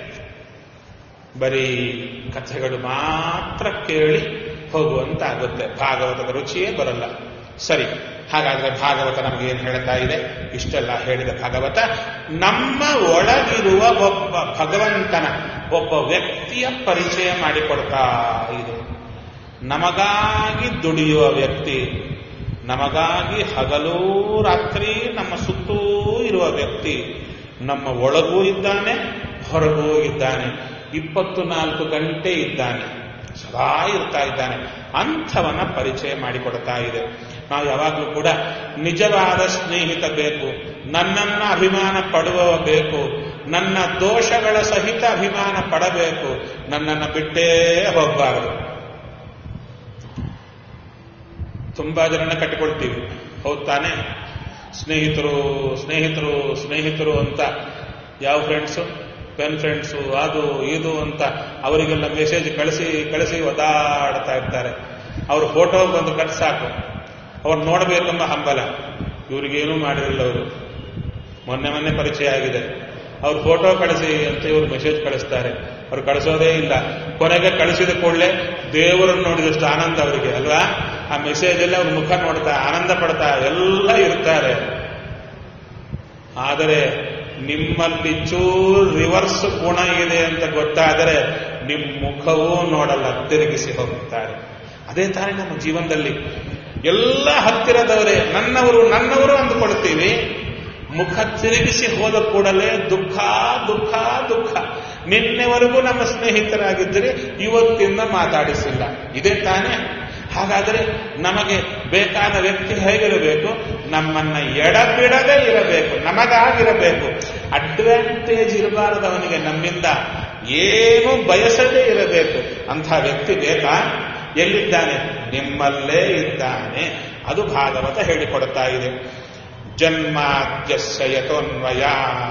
ಬರೀ ಕಥೆಗಳು ಮಾತ್ರ ಕೇಳಿ ಹೋಗುವಂತಾಗುತ್ತೆ, ಭಾಗವತದ ರುಚಿಯೇ ಬರಲ್ಲ. ಸರಿ, ಹಾಗಾದ್ರೆ ಭಾಗವತ ನಮಗೇನು ಹೇಳ್ತಾ ಇದೆ? ಇಷ್ಟೆಲ್ಲ ಹೇಳಿದ ಭಾಗವತ ನಮ್ಮ ಒಳಗಿರುವ ಒಬ್ಬ ಭಗವಂತನ ಒಬ್ಬ ವ್ಯಕ್ತಿಯ ಪರಿಚಯ ಮಾಡಿಕೊಡ್ತಾ ಇದೆ. ನಮಗಾಗಿ ದುಡಿಯುವ ವ್ಯಕ್ತಿ, ನಮಗಾಗಿ ಹಗಲೂ ರಾತ್ರಿ ನಮ್ಮ ಸುತ್ತೂ ಇರುವ ವ್ಯಕ್ತಿ, ನಮ್ಮ ಒಳಗೂ ಇದ್ದಾನೆ, ಹೊರಗೂ ಇದ್ದಾನೆ, 24 ಗಂಟೆ ಇದ್ದಾನೆ, ಸದಾ ಇರ್ತಾ ಇದ್ದಾನೆ. ಅಂಥವನ್ನ ಪರಿಚಯ ಮಾಡಿಕೊಡ್ತಾ ಇದೆ. ನಾವು ಯಾವಾಗಲೂ ಕೂಡ ನಿಜವಾದ ಸ್ನೇಹಿತ ಬೇಕು, ನನ್ನನ್ನ ಅಭಿಮಾನ ಪಡುವವ ಬೇಕು, ನನ್ನ ದೋಷಗಳ ಸಹಿತ ಅಭಿಮಾನ ಪಡಬೇಕು, ನನ್ನನ್ನು ಬಿಟ್ಟೇ ಹೋಗಬಾರದು. ತುಂಬಾ ಜನನ ಕಟ್ಟಿಕೊಳ್ತೀವಿ, ಹೌದು ತಾನೆ? ಸ್ನೇಹಿತರು ಸ್ನೇಹಿತರು ಸ್ನೇಹಿತರು ಅಂತ. ಯಾವ ಫ್ರೆಂಡ್ಸು? ಪೆನ್ ಫ್ರೆಂಡ್ಸು, ಅದು ಇದು ಅಂತ ಅವರಿಗೆಲ್ಲ ಮೆಸೇಜ್ ಕಳಿಸಿ ಒದ್ದಾಡ್ತಾ ಇರ್ತಾರೆ. ಅವ್ರ ಫೋಟೋ ಬಂದು ಕಟ್ ಸಾಕು, ಅವ್ರು ನೋಡಬೇಕೆಂಬ ಹಂಬಲ. ಇವ್ರಿಗೇನೂ ಮಾಡಿರಲಿಲ್ಲ. ಅವರು ಮೊನ್ನೆ ಪರಿಚಯ ಆಗಿದೆ, ಅವ್ರ ಫೋಟೋ ಕಳಿಸಿ ಅಂತ ಇವರು ಮೆಸೇಜ್ ಕಳಿಸ್ತಾರೆ. ಅವ್ರು ಕಳಿಸೋದೇ ಇಲ್ಲ. ಕೊನೆಗೆ ಕಳಿಸಿದ ಕೂಡಲೇ ದೇವರನ್ನು ನೋಡಿದಷ್ಟು ಆನಂದ ಅವರಿಗೆ ಅಲ್ವಾ? ಆ ಮೆಸೇಜ್ ಎಲ್ಲ ಅವ್ರ ಮುಖ ನೋಡ್ತಾ ಆನಂದ ಪಡ್ತಾ ಎಲ್ಲ ಇರ್ತಾರೆ. ಆದರೆ ನಿಮ್ಮಲ್ಲಿ ಚೂರು ರಿವರ್ಸ್ ಗುಣ ಇದೆ ಅಂತ ಗೊತ್ತಾದರೆ ನಿಮ್ಮ ಮುಖವೂ ನೋಡಲ್ಲ, ತಿರುಗಿಸಿ ಹೋಗುತ್ತಾರೆ. ಅದೇ ತಾನೇ ನಮ್ಮ ಜೀವನದಲ್ಲಿ ಎಲ್ಲ ಹತ್ತಿರದವರೇ ನನ್ನವರು ಅಂದುಕೊಳ್ತೀವಿ. ಮುಖ ತಿರುಗಿಸಿ ಹೋದ ಕೂಡಲೇ ದುಃಖ ದುಃಖ ದುಃಖ. ನಿನ್ನೆವರೆಗೂ ನಮ್ಮ ಸ್ನೇಹಿತರಾಗಿದ್ದರೆ ಇವತ್ತಿಂದ ಮಾತಾಡಿಸಿಲ್ಲ. ಇದೇ ತಾನೇ? ಹಾಗಾದರೆ ನಮಗೆ ಬೇಕಾದ ವ್ಯಕ್ತಿ ಹೇಗಿರಬೇಕು? ನಮ್ಮನ್ನ ಎಡಬಿಡದೇ ಇರಬೇಕು, ನಮಗಾಗಿರಬೇಕು. ಅಡ್ವಾಂಟೇಜ್ ಇರಬಾರದು ಅವನಿಗೆ, ನಮ್ಮಿಂದ ಏನು ಬಯಸದೇ ಇರಬೇಕು. ಅಂಥ ವ್ಯಕ್ತಿ ಬೇಕಾ? ಎಲ್ಲಿದ್ದಾನೆ? ನಿಮ್ಮಲ್ಲೇ ಇದ್ದಾನೆ. ಅದು ಭಾಗವತ ಹೇಳಿಕೊಡ್ತಾ ಇದೆ. ಜನ್ಮಾದ್ಯಸ್ಯ ಯತೋನ್ವಯ,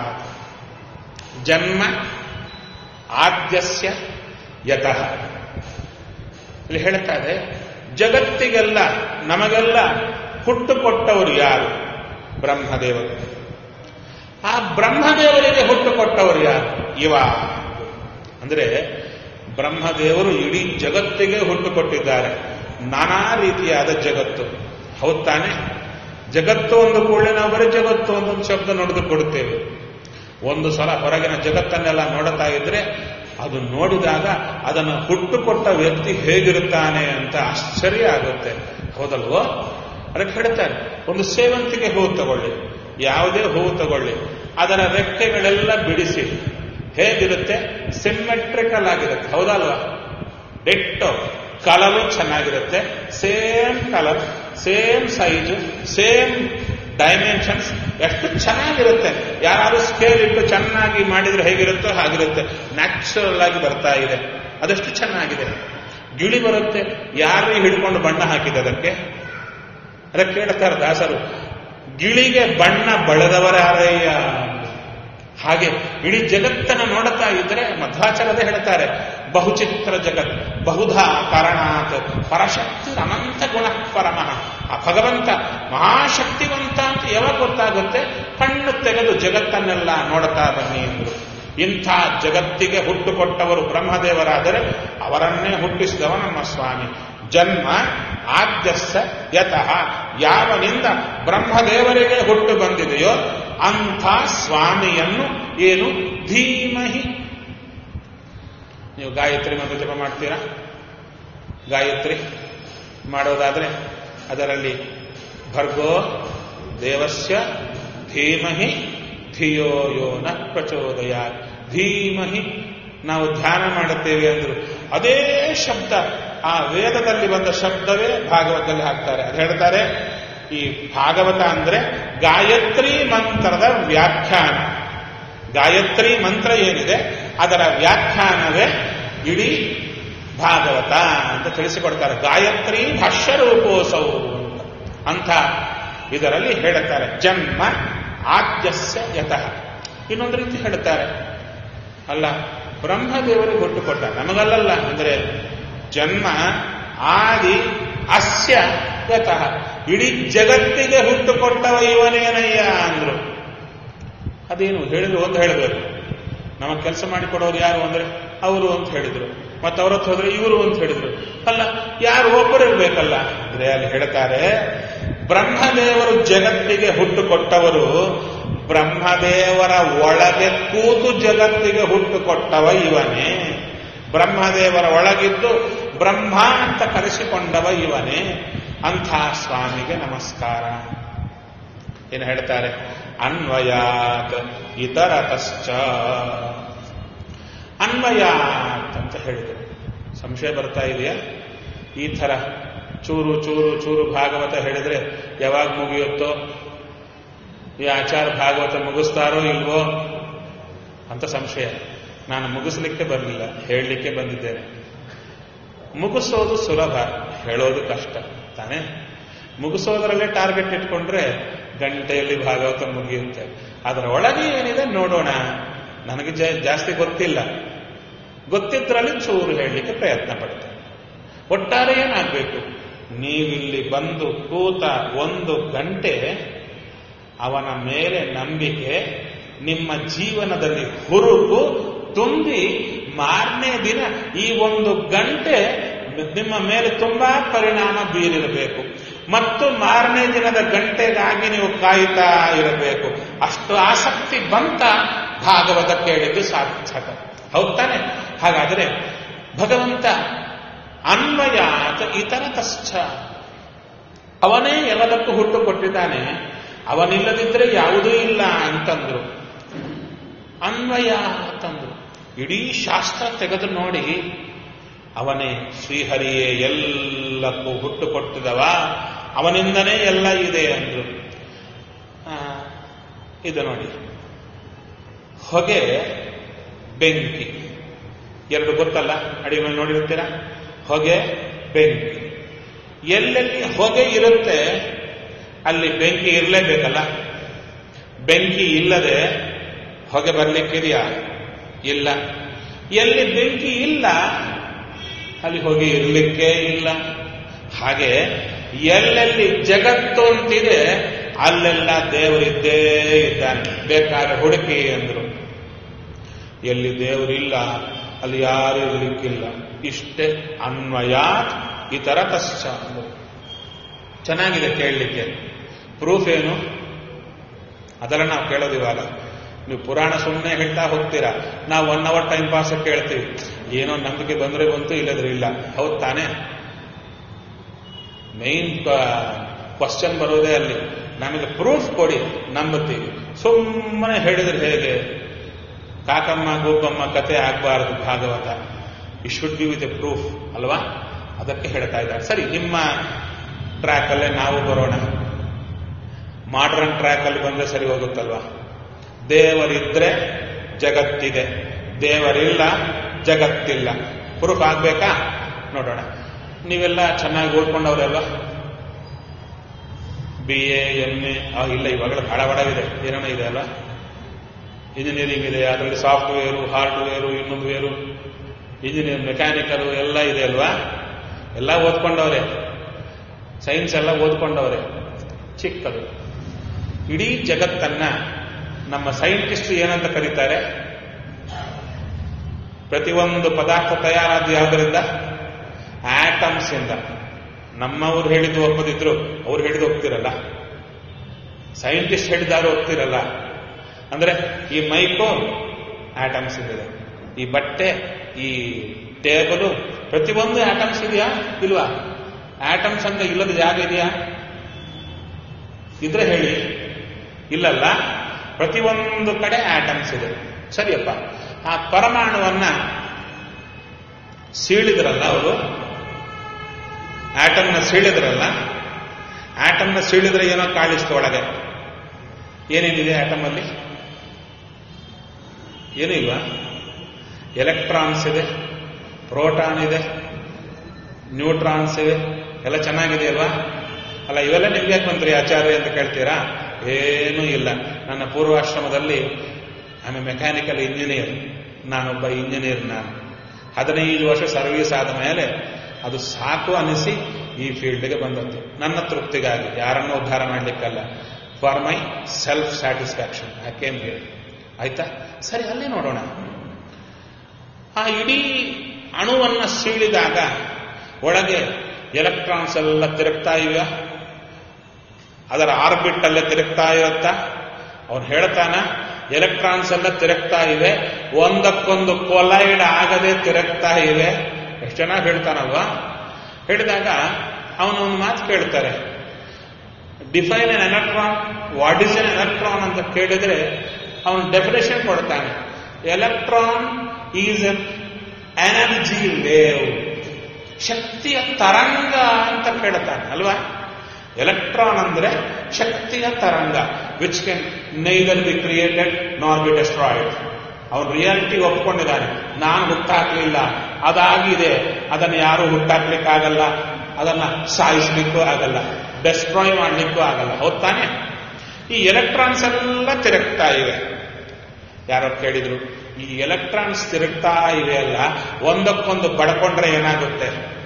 ಜನ್ಮ ಆದ್ಯಸ್ಯ ಯತಃ. ಇಲ್ಲಿ ಹೇಳ್ತಾರೆ, ಜಗತ್ತಿಗೆಲ್ಲ ನಮಗೆಲ್ಲ ಹುಟ್ಟು ಕೊಟ್ಟವರು ಯಾರು? ಬ್ರಹ್ಮದೇವರು. ಆ ಬ್ರಹ್ಮದೇವರಿಗೆ ಹುಟ್ಟು ಕೊಟ್ಟವರು ಯಾರು? ಇವ. ಅಂದ್ರೆ ಬ್ರಹ್ಮದೇವರು ಇಡೀ ಜಗತ್ತಿಗೆ ಹುಟ್ಟು ಕೊಟ್ಟಿದ್ದಾರೆ. ನಾನಾ ರೀತಿಯಾದ ಜಗತ್ತು, ಹೌದು ತಾನೆ? ಜಗತ್ತು ಒಂದು ಕೂಡಲೇ ನಾವು ಬರೀ ಜಗತ್ತು ಒಂದೊಂದು ಶಬ್ದ ನೋಡಿದು ಕೊಡುತ್ತೇವೆ. ಒಂದು ಸಲ ಹೊರಗಿನ ಜಗತ್ತನ್ನೆಲ್ಲ ನೋಡುತ್ತಾ ಇದ್ರೆ ಅದು ನೋಡಿದಾಗ ಅದನ್ನು ಹುಟ್ಟುಕೊಟ್ಟ ವ್ಯಕ್ತಿ ಹೇಗಿರುತ್ತಾನೆ ಅಂತ ಆಶ್ಚರ್ಯ ಆಗುತ್ತೆ, ಹೌದಲ್ವೋ? ಅದಕ್ಕೆ ಹೇಳ್ತಾರೆ, ಒಂದು ಸೇವಂತಿಗೆ ಹೂವು ತಗೊಳ್ಳಿ, ಯಾವುದೇ ಹೂವು ತಗೊಳ್ಳಿ, ಅದರ ರೆಕ್ಕೆಗಳೆಲ್ಲ ಬಿಡಿಸಿ ಹೇಗಿರುತ್ತೆ? ಸಿಮ್ಮೆಟ್ರಿಕಲ್ ಆಗಿರುತ್ತೆ, ಹೌದಲ್ವಾ? ಡಿಟ್ಟೋ. ಕಲರು ಚೆನ್ನಾಗಿರುತ್ತೆ, same colour, same size, same dimensions, ಎಷ್ಟು ಚೆನ್ನಾಗಿರುತ್ತೆ. ಯಾರು ಸ್ಕೇಲ್ ಇಟ್ಟು ಚೆನ್ನಾಗಿ ಮಾಡಿದ್ರೆ ಹೇಗಿರುತ್ತೋ ಹಾಗಿರುತ್ತೆ. ನ್ಯಾಚುರಲ್ ಆಗಿ ಬರ್ತಾ ಇದೆ, ಅದೆಷ್ಟು ಚೆನ್ನಾಗಿದೆ. ಗಿಳಿ ಬರುತ್ತೆ, ಯಾರೇ ಹಿಡ್ಕೊಂಡು ಬಣ್ಣ ಹಾಕಿದೆ ಅದಕ್ಕೆ ಕೇಳ್ತಾರೆ ದಾಸರು, ಗಿಳಿಗೆ ಬಣ್ಣ ಬಳೆದವರಾರಯ್ಯ. ಹಾಗೆ ಇಡೀ ಜಗತ್ತನ್ನು ನೋಡುತ್ತಾ ಇದ್ರೆ ಮಧ್ವಾಚಾರ್ಯರೇ ಹೇಳ್ತಾರೆ, ಬಹುಚಿತ್ರ ಜಗತ್ ಬಹುಧಾ ಕಾರಣಾತ್ ಪರಶಕ್ತಿ ಅನಂತ ಗುಣ ಪರಮಃ. ಆ ಭಗವಂತ ಮಹಾಶಕ್ತಿವಂತ ಅಂತ ಯಾವಾಗ ಗೊತ್ತಾಗುತ್ತೆ? ಕಣ್ಣು ತೆಗೆದು ಜಗತ್ತನ್ನೆಲ್ಲ ನೋಡುತ್ತಾ ಬನ್ನಿ ಎಂದರು. ಇಂಥ ಜಗತ್ತಿಗೆ ಹುಟ್ಟುಕೊಟ್ಟವರು ಬ್ರಹ್ಮದೇವರಾದರೆ ಅವರನ್ನೇ ಹುಟ್ಟಿಸಿದವ ನಮ್ಮ ಸ್ವಾಮಿ. ಜನ್ಮ ಆದ್ಯಸ್ಯ ಯತಃ, ಯಾವನಿಂದ ಬ್ರಹ್ಮದೇವರಿಗೆ ಹುಟ್ಟು ಬಂದಿದೆಯೋ ಅಂಥ ಸ್ವಾಮಿಯನ್ನು ಏನು ಧೀಮಹಿ. ನೀವು ಗಾಯತ್ರಿ ಮಂತ್ರ ಜಪ ಮಾಡ್ತೀರಾ? ಗಾಯತ್ರಿ ಮಾಡೋದಾದ್ರೆ ಅದರಲ್ಲಿ ಭರ್ಗೋ ದೇವಸ್ಯ ಧೀಮಹಿ ಧಿಯೋ ಯೋ ನ ಪ್ರಚೋದಯಾತ್. ಧೀಮಹಿ ನಾವು ಧ್ಯಾನ ಮಾಡುತ್ತೇವೆ ಅಂದ್ರು ಅದೇ ಶಬ್ದ, ಆ ವೇದದಲ್ಲಿ ಬಂದ ಶಬ್ದವೇ ಭಾಗವತದಲ್ಲಿ ಹಾಕ್ತಾರೆ. ಅದು ಹೇಳ್ತಾರೆ, ಈ ಭಾಗವತ ಅಂದ್ರೆ ಗಾಯತ್ರಿ ಮಂತ್ರದ ವ್ಯಾಖ್ಯಾನ. ಗಾಯತ್ರಿ ಮಂತ್ರ ಏನಿದೆ ಅದರ ವ್ಯಾಖ್ಯಾನವೇ ಇಡೀ ಭಾಗವತ ಅಂತ ತಿಳಿಸಿಕೊಡ್ತಾರೆ. ಗಾಯತ್ರಿ ಭಾಷ್ಯರೂಪೋಸೌ ಅಂತ ಇದರಲ್ಲಿ ಹೇಳುತ್ತಾರೆ. ಜನ್ಮ ಆದ್ಯಸ್ಯ ಯತಃ. ಇನ್ನೊಂದು ರೀತಿ ಹೇಳುತ್ತಾರೆ, ಅಲ್ಲ ಬ್ರಹ್ಮದೇವರು ಹುಟ್ಟು ಕೊಟ್ಟ, ನಮಗಲ್ಲ ಅಂದ್ರೆ ಜನ್ಮ ಆದಿ ಅಸ್ಯ ಯತಃ, ಇಡೀ ಜಗತ್ತಿಗೆ ಹುಟ್ಟು ಕೊಟ್ಟವ ಇವನೇನಯ್ಯ ಅಂದ್ರು. ಅದೇನು ಹೇಳಿದ್ರು ಅಂತ ಹೇಳಬೇಕು. ನಮಗೆ ಕೆಲಸ ಮಾಡಿಕೊಡೋರು ಯಾರು ಅಂದ್ರೆ ಅವರು ಅಂತ ಹೇಳಿದ್ರು, ಮತ್ತೆ ಅವ್ರ ಹತ್ರ ಹೋದ್ರೆ ಇವರು ಅಂತ ಹೇಳಿದ್ರು. ಅಲ್ಲ, ಯಾರು ಒಬ್ಬರಿರ್ಬೇಕಲ್ಲ ಅಂದ್ರೆ ಅಲ್ಲಿ ಹೇಳ್ತಾರೆ, ಬ್ರಹ್ಮದೇವರು ಜಗತ್ತಿಗೆ ಹುಟ್ಟು ಕೊಟ್ಟವರು, ಬ್ರಹ್ಮದೇವರ ಒಳಗೆ ಕೂತು ಜಗತ್ತಿಗೆ ಹುಟ್ಟು ಕೊಟ್ಟವ ಇವನೇ. ಬ್ರಹ್ಮದೇವರ ಒಳಗಿದ್ದು ಬ್ರಹ್ಮ ಅಂತ ಕರೆಸಿಕೊಂಡವ ಇವನೇ. ಅಂಥ ಸ್ವಾಮಿಗೆ ನಮಸ್ಕಾರ. ಏನು ಹೇಳ್ತಾರೆ? ಅನ್ವಯಾತ್ ಇತರತಶ್ಚ. ಅನ್ವಯಾತ್ ಅಂತ ಹೇಳಿದರು. ಸಂಶಯ ಬರ್ತಾ ಇದೆಯಾ? ಈ ಥರ ಚೂರು ಚೂರು ಚೂರು ಭಾಗವತ ಹೇಳಿದ್ರೆ ಯಾವಾಗ ಮುಗಿಯುತ್ತೋ, ಈ ಆಚಾರ ಭಾಗವತ ಮುಗಿಸ್ತಾರೋ ಇಲ್ವೋ ಅಂತ ಸಂಶಯ. ನಾನು ಮುಗಿಸ್ಲಿಕ್ಕೆ ಬರಲಿಲ್ಲ, ಹೇಳಲಿಕ್ಕೆ ಬಂದಿದ್ದೇನೆ. ಮುಗಿಸೋದು ಸುಲಭ, ಹೇಳೋದು ಕಷ್ಟ ತಾನೇ. ಮುಗಿಸೋದರಲ್ಲೇ ಟಾರ್ಗೆಟ್ ಇಟ್ಕೊಂಡ್ರೆ ಗಂಟೆಯಲ್ಲಿ ಭಾಗವತ ಮುಗಿಯುತ್ತೆ. ಅದರ ಒಳಗೆ ಏನಿದೆ ನೋಡೋಣ. ನನಗೆ ಜಾಸ್ತಿ ಗೊತ್ತಿಲ್ಲ, ಗೊತ್ತಿದ್ರಲ್ಲಿ ಚೂರು ಹೇಳಲಿಕ್ಕೆ ಪ್ರಯತ್ನ ಪಡ್ತೇನೆ. ಒಟ್ಟಾರೆ ಏನಾಗಬೇಕು? ನೀವಿಲ್ಲಿ ಬಂದು ಕೂತ 1 ಗಂಟೆ ಅವನ ಮೇಲೆ ನಂಬಿಕೆ, ನಿಮ್ಮ ಜೀವನದಲ್ಲಿ ಹುರುಪು ತುಂಬಿ ಮಾರನೇ ದಿನ ಈ 1 ಗಂಟೆ ನಿಮ್ಮ ಮೇಲೆ ತುಂಬಾ ಪರಿಣಾಮ ಬೀರಿರಬೇಕು. ಮತ್ತು ಮಾರನೇ ದಿನದ ಗಂಟೆಗಾಗಿ ನೀವು ಕಾಯ್ತಾ ಇರಬೇಕು. ಅಷ್ಟು ಆಸಕ್ತಿ ಬಂತ ಭಾಗವತ ಕೇಳಿದ್ದು ಸಾರ್ಥಕ. ಹೌದ್ ತಾನೆ? ಹಾಗಾದರೆ ಭಗವಂತ ಅನ್ವಯಾತ್ ಇತರತಶ್ಚ, ಅವನೇ ಎಲ್ಲದಕ್ಕೂ ಹುಟ್ಟು ಕೊಟ್ಟಿದ್ದಾನೆ, ಅವನಿಲ್ಲದಿದ್ರೆ ಯಾವುದೂ ಇಲ್ಲ ಅಂತಂದ್ರು. ಅನ್ವಯ ಅಂತಂದ್ರು. ಇಡೀ ಶಾಸ್ತ್ರ ತೆಗೆದು ನೋಡಿ, ಅವನೇ ಶ್ರೀಹರಿಯೇ ಎಲ್ಲಕ್ಕೂ ಹುಟ್ಟು ಕೊಟ್ಟಿದವ, ಅವನಿಂದನೇ ಎಲ್ಲ ಇದೆ ಅಂದ್ರು. ಇದು ನೋಡಿ, ಹೊಗೆ ಬೆಂಕಿ ಎರಡು ಗೊತ್ತಲ್ಲ, ಅಡಿಗೆ ಮೇಲೆ ನೋಡಿರ್ತೀರಾ? ಹೊಗೆ ಬೆಂಕಿ. ಎಲ್ಲೆಲ್ಲಿ ಹೊಗೆ ಇರುತ್ತೆ ಅಲ್ಲಿ ಬೆಂಕಿ ಇರಲೇಬೇಕಲ್ಲ. ಬೆಂಕಿ ಇಲ್ಲದೆ ಹೊಗೆ ಬರ್ಲಿಕ್ಕಿದೆಯಾ? ಇಲ್ಲ. ಎಲ್ಲಿ ಬೆಂಕಿ ಇಲ್ಲ ಅಲ್ಲಿ ಹೊಗೆ ಇರಲಿಕ್ಕೆ ಇಲ್ಲ. ಹಾಗೆ ಎಲ್ಲೆಲ್ಲಿ ಜಗತ್ತು ಅಂತಿದೆ ಅಲ್ಲೆಲ್ಲ ದೇವರಿದ್ದೇ ಇದ್ದಾನೆ, ಬೇಕಾದ್ರೆ ಹುಡುಕಿ ಅಂದ್ರು. ಎಲ್ಲಿ ದೇವರಿಲ್ಲ ಅಲ್ಲಿ ಯಾರು ಇರಲಿಕ್ಕಿಲ್ಲ. ಇಷ್ಟೇ ಅನ್ವಯಾತ್ ಇತರತಶ್ಚ ಅಂದರು. ಚೆನ್ನಾಗಿದೆ ಕೇಳಲಿಕ್ಕೆ. ಪ್ರೂಫ್ ಏನು? ಅದೆಲ್ಲ ನಾವು ಕೇಳೋದು ಇವಾಗ. ನೀವು ಪುರಾಣ ಸುಮ್ಮನೆ ಹೇಳ್ತಾ ಹೋಗ್ತೀರಾ, ನಾವು 1 ಅವರ್ ಟೈಮ್ ಪಾಸ್ ಕೇಳ್ತೀವಿ. ಏನೋ ನಂಬಿಕೆ ಬಂದ್ರೆ ಬಂತು, ಇಲ್ಲದ್ರೆ ಇಲ್ಲ. ಹೌದು ತಾನೇ? ಮೈನ್ ಕ್ವಶನ್ ಬರೋದೇ ಅಲ್ಲಿ. ನಮಗೆ ಪ್ರೂಫ್ ಕೊಡಿ, ನಂಬುತ್ತೀವಿ. ಸುಮ್ಮನೆ ಹೇಳಿದ್ರೆ ಹೇಗೆ? ಕಾಕಮ್ಮ ಗೋಪಮ್ಮ ಕತೆ ಆಗಬಾರದು ಭಾಗವತ. You should give with a proof ಅಲ್ವಾ? ಅದಕ್ಕೆ ಹೇಳ್ತಾ ಇದ್ದಾರೆ. ಸರಿ, ನಿಮ್ಮ ಟ್ರ್ಯಾಕಲ್ಲೇ ನಾವು ಬರೋಣ. ಮಾಡರ್ನ್ ಟ್ರ್ಯಾಕಲ್ಲಿ ಬಂದ್ರೆ ಸರಿ ಹೋಗುತ್ತಲ್ವಾ? ದೇವರಿದ್ರೆ ಜಗತ್ತಿದೆ, ದೇವರಿಲ್ಲ ಜಗತ್ತಿಲ್ಲ. ಪ್ರೂಫ್ ಆಗ್ಬೇಕಾ? ನೋಡೋಣ. ನೀವೆಲ್ಲ ಚೆನ್ನಾಗಿ ಓದ್ಕೊಂಡವ್ರಲ್ವಾ? BA MA ಇಲ್ಲ, ಇವಾಗಲೇ ಬಡ ಇದೆ, ಏನೇನೋ ಇದೆ ಅಲ್ವಾ? ಇಂಜಿನಿಯರಿಂಗ್ ಇದೆ, ಅದರಲ್ಲಿ ಸಾಫ್ಟ್ವೇರು, ಹಾರ್ಡ್ವೇರು, ಇನ್ನೊಂದು ವೇರು, ಇಂಜಿನಿಯರ್ ಮೆಕ್ಯಾನಿಕಲ್ ಎಲ್ಲ ಇದೆ ಅಲ್ವಾ? ಎಲ್ಲ ಓದ್ಕೊಂಡವ್ರೆ, ಸೈನ್ಸ್ ಎಲ್ಲ ಓದ್ಕೊಂಡವ್ರೆ. ಚಿಕ್ಕದು. ಇಡೀ ಜಗತ್ತನ್ನ ನಮ್ಮ ಸೈಂಟಿಸ್ಟ್ ಏನಂತ ಕರೀತಾರೆ? ಪ್ರತಿಯೊಂದು ಪದಾರ್ಥ ತಯಾರಾದ ಯಾವುದರಿಂದ? ಆಟಮ್ಸ್ ಇಂದ. ನಮ್ಮವ್ರು ಹೇಳಿದ್ದು ಒಪ್ಪದಿದ್ರು ಅವ್ರು ಹೇಳಿದ್ದು ಒಪ್ತಿರಲ್ಲ, ಸೈಂಟಿಸ್ಟ್ ಹೇಳಿದಾರು ಒಪ್ತಿರಲ್ಲ. ಅಂದ್ರೆ ಈ ಮೈಕು ಆಟಮ್ಸ್ ಇದೆ, ಈ ಬಟ್ಟೆ, ಈ ಟೇಬಲು, ಪ್ರತಿಯೊಂದು ಆಟಮ್ಸ್ ಇದೆಯಾ ಇಲ್ವಾ? ಆಟಮ್ಸ್ ಅಂತ ಇಲ್ಲದ ಜಾಗ ಇದೆಯಾ? ಇದ್ರೆ ಹೇಳಿ. ಇಲ್ಲಲ್ಲ, ಪ್ರತಿಯೊಂದು ಕಡೆ ಆಟಮ್ಸ್ ಇದೆ. ಸರಿಯಪ್ಪ, ಆ ಪರಮಾಣುವನ್ನ ಸೀಳಿದ್ರಲ್ಲ ಅವರು, ಆಟಮ್ನ ಸೀಳಿದ್ರಲ್ಲ, ಆಟಮ್ನ ಸೀಳಿದ್ರೆ ಏನೋ ಕಾಣಿಸ್ತು ಒಳಗೆ. ಏನೇನಿದೆ ಆಟಮ್ ಅಲ್ಲಿ? ಏನೂ ಇಲ್ವಾ? ಎಲೆಕ್ಟ್ರಾನ್ಸ್ ಇದೆ, ಪ್ರೋಟಾನ್ ಇದೆ, ನ್ಯೂಟ್ರಾನ್ಸ್ ಇದೆ, ಎಲ್ಲ ಚೆನ್ನಾಗಿದೆ ಅಲ್ವಾ? ಅಲ್ಲ, ಇವೆಲ್ಲ ನಿಮ್ಗೆ ಯಾಕೆ ಬಂದ್ರಿ ಆಚಾರ್ಯ ಅಂತ ಕೇಳ್ತೀರಾ? ಏನೂ ಇಲ್ಲ. ನನ್ನ ಪೂರ್ವಾಶ್ರಮದಲ್ಲಿ ಆಮೇಲೆ ಮೆಕ್ಯಾನಿಕಲ್ ಇಂಜಿನಿಯರ್, ನಾನೊಬ್ಬ ಇಂಜಿನಿಯರ್. ನಾನು 15 ವರ್ಷ ಸರ್ವೀಸ್ ಆದ ಮೇಲೆ ಅದು ಸಾಕು ಅನಿಸಿ ಈ ಫೀಲ್ಡ್ಗೆ ಬಂದದ್ದು. ನನ್ನ ತೃಪ್ತಿಗಾಗಿ, ಯಾರನ್ನೂ ಉದ್ಧಾರ ಮಾಡಲಿಕ್ಕಲ್ಲ, ಫಾರ್ ಮೈ ಸೆಲ್ಫ್ ಸ್ಯಾಟಿಸ್ಫ್ಯಾಕ್ಷನ್. ಯಾಕೇನು ಹೇಳಿ ಆಯ್ತಾ? ಸರಿ, ಅಲ್ಲೇ ನೋಡೋಣ. ಆ ಇಡೀ ಅಣುವನ್ನು ಸೀಳಿದಾಗ ಒಳಗೆ ಎಲೆಕ್ಟ್ರಾನ್ಸ್ ಎಲ್ಲ ತಿರುಗ್ತಾ ಇವೆ, ಅದರ ಆರ್ಬಿಟ್ ಅಲ್ಲೇ ತಿರುಗ್ತಾ ಇರುತ್ತಾ? ಅವನು ಹೇಳ್ತಾನ, ಎಲೆಕ್ಟ್ರಾನ್ಸ್ ಎಲ್ಲ ತಿರುಗ್ತಾ ಇವೆ, ಒಂದಕ್ಕೊಂದು ಕೊಲೈಡ್ ಆಗದೆ ತಿರುಗ್ತಾ ಇವೆ. ಎಷ್ಟು ಚೆನ್ನಾಗಿ ಹೇಳ್ತಾನಲ್ವಾ? ಹೇಳಿದಾಗ ಅವನೊಂದು ಮಾತು ಕೇಳ್ತಾರೆ, define an electron, what is an electron ಅಂತ ಕೇಳಿದ್ರೆ ಅವನು ಡೆಫಿನೇಷನ್ ಕೊಡ್ತಾನೆ. Electron is an energy wave, ಶಕ್ತಿಯ ತರಂಗ ಅಂತ ಕೇಳ್ತಾನೆ ಅಲ್ವಾ? ಎಲೆಕ್ಟ್ರಾನ್ ಅಂದ್ರೆ ಶಕ್ತಿಯ ತರಂಗ, which can neither be created nor be destroyed. ಅವನು ರಿಯಾಲಿಟಿ ಒಪ್ಕೊಂಡಿದ್ದಾನೆ. ನಾನು ಹುಟ್ಟಾಕ್ಲಿಲ್ಲ, ಅದಾಗಿದೆ, ಅದನ್ನು ಯಾರು ಹುಟ್ಟಾಕ್ಲಿಕ್ಕಾಗಲ್ಲ, ಅದನ್ನ ಸಾಯಿಸ್ಲಿಕ್ಕೂ ಆಗಲ್ಲ, ಡೆಸ್ಟ್ರಾಯ್ ಮಾಡ್ಲಿಕ್ಕೂ ಆಗಲ್ಲ. ಹೌದ್ ತಾನೆ? ಈ ಎಲೆಕ್ಟ್ರಾನ್ಸ್ ಎಲ್ಲ ತಿರುಗ್ತಾ ಇವೆ. ಯಾರೋ ಕೇಳಿದ್ರು, ಈ ಎಲೆಕ್ಟ್ರಾನ್ಸ್ ತಿರುಗ್ತಾ ಇವೆ ಅಲ್ಲ, ಒಂದಕ್ಕೊಂದು ಬಡ್ಕೊಂಡ್ರೆ ಏನಾಗುತ್ತೆ?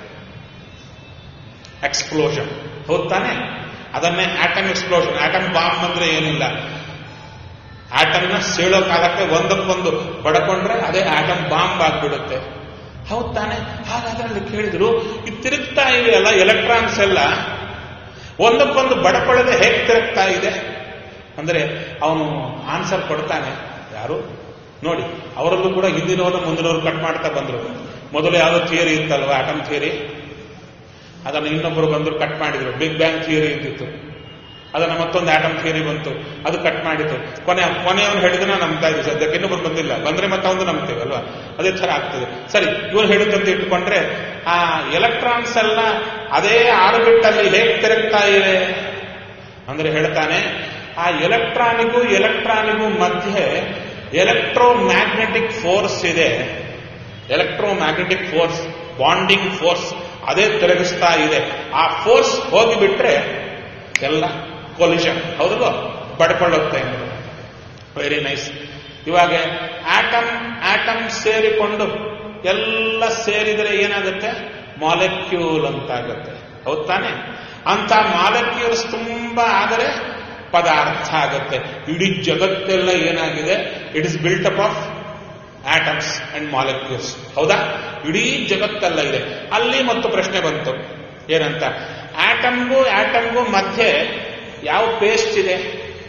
ಎಕ್ಸ್ಪ್ಲೋಷನ್. ಹೌದ್ ತಾನೆ? ಅದನ್ನೇ ಆಟಮ್ ಎಕ್ಸ್ಪ್ಲೋಷನ್. ಆಟಮ್ ಬಾಂಬ್ ಅಂದ್ರೆ ಏನಿಲ್ಲ, ಆಟಮ್ನ ಸೀಳೋ ಕಾಲಕ್ಕೆ ಒಂದಕ್ಕೊಂದು ಬಡ್ಕೊಂಡ್ರೆ ಅದೇ ಆಟಮ್ ಬಾಂಬ್ ಆಗ್ಬಿಡುತ್ತೆ. ಹೌದ್ ತಾನೆ? ಹಾಗಾದ್ರೆ ಕೇಳಿದ್ರು, ಈ ತಿರುಗ್ತಾ ಇವೆ ಅಲ್ಲ ಎಲೆಕ್ಟ್ರಾನ್ಸ್ ಎಲ್ಲ, ಒಂದಕ್ಕೊಂದು ಬಡಕೊಳ್ಳದೆ ಹೇಗೆ ತಿರುಗ್ತಾ ಇದೆ ಅಂದ್ರೆ ಅವನು ಆನ್ಸರ್ ಕೊಡ್ತಾನೆ. ಯಾರು ನೋಡಿ, ಅವರಲ್ಲೂ ಕೂಡ ಹಿಂದಿನವರು ಮುಂದಿನವರು ಕಟ್ ಮಾಡ್ತಾ ಬಂದ್ರು. ಮೊದಲು ಯಾವುದೋ ಥಿಯರಿ ಇತ್ತಲ್ವ, ಆಟಮ್ ಥಿಯರಿ, ಅದನ್ನು ಇನ್ನೊಬ್ಬರು ಬಂದರು ಕಟ್ ಮಾಡಿದ್ರು. ಬಿಗ್ ಬ್ಯಾಂಗ್ ಥಿಯರಿ ಇದ್ದಿತ್ತು, ಅದನ್ನ ಮತ್ತೊಂದು ಆಟಮ್ ಥಿಯರಿ ಬಂತು, ಅದು ಕಟ್ ಮಾಡಿತು. ಕೊನೆಯವನು ಹೇಳಿದ್ರೆ ನಂಬ್ತಾ ಇದ್ವಿ, ಸದ್ಯಕ್ಕೆ ಇನ್ನೊಬ್ಬರು ಬಂದಿಲ್ಲ, ಬಂದ್ರೆ ಮತ್ತೆ ಅವನು ನಂಬ್ತೇವೆ ಅಲ್ವಾ? ಅದೇ ಥರ ಆಗ್ತದೆ. ಸರಿ, ಇವರು ಹೇಳಿದಂತೆ ಇಟ್ಕೊಂಡ್ರೆ ಆ ಎಲೆಕ್ಟ್ರಾನ್ಸ್ ಎಲ್ಲ ಅದೇ ಆರ್ಬಿಟ್ ಅಲ್ಲಿ ಹೇಗೆ ತಿರುಗ್ತಾ ಇವೆ ಅಂದ್ರೆ ಹೇಳ್ತಾನೆ, ಆ ಎಲೆಕ್ಟ್ರಾನಿಗೂ ಮಧ್ಯೆ ಎಲೆಕ್ಟ್ರೋಮ್ಯಾಗ್ನೆಟಿಕ್ ಫೋರ್ಸ್ ಇದೆ. ಎಲೆಕ್ಟ್ರೋಮ್ಯಾಗ್ನೆಟಿಕ್ ಫೋರ್ಸ್, ಬಾಂಡಿಂಗ್ ಫೋರ್ಸ್, ಅದೇ ತಿರುಗಿಸ್ತಾ ಇದೆ. ಆ ಫೋರ್ಸ್ ಹೋಗಿಬಿಟ್ರೆ ಎಲ್ಲ ಕೊಲಿಷನ್, ಹೌದಲ್ವ, ಬಡ್ಕೊಳ್ಳುತ್ತೆ. Very nice. ಇವಾಗ ಆಟಮ್ ಸೇರಿಕೊಂಡು ಎಲ್ಲ ಸೇರಿದರೆ ಏನಾಗುತ್ತೆ? ಮಾಲಿಕ್ಯೂಲ್ ಅಂತಾಗುತ್ತೆ. ಹೌದ್ ತಾನೆ? ಅಂತ ಮಾಲಿಕ್ಯೂಲ್ಸ್ ತುಂಬಾ ಆದರೆ ಪದಾರ್ಥ ಆಗುತ್ತೆ. ಇಡೀ ಜಗತ್ತೆಲ್ಲ ಏನಾಗಿದೆ? It is built up of atoms and molecules. ಹೌದಾ? ಇಡೀ ಜಗತ್ತೆಲ್ಲ ಇದೆ. ಅಲ್ಲಿ ಮತ್ತು ಪ್ರಶ್ನೆ ಬಂತು, ಏನಂತ? ಆಟಮ್ಗೂ ಮಧ್ಯೆ ಯಾವ ಪೇಸ್ಟ್ ಇದೆ?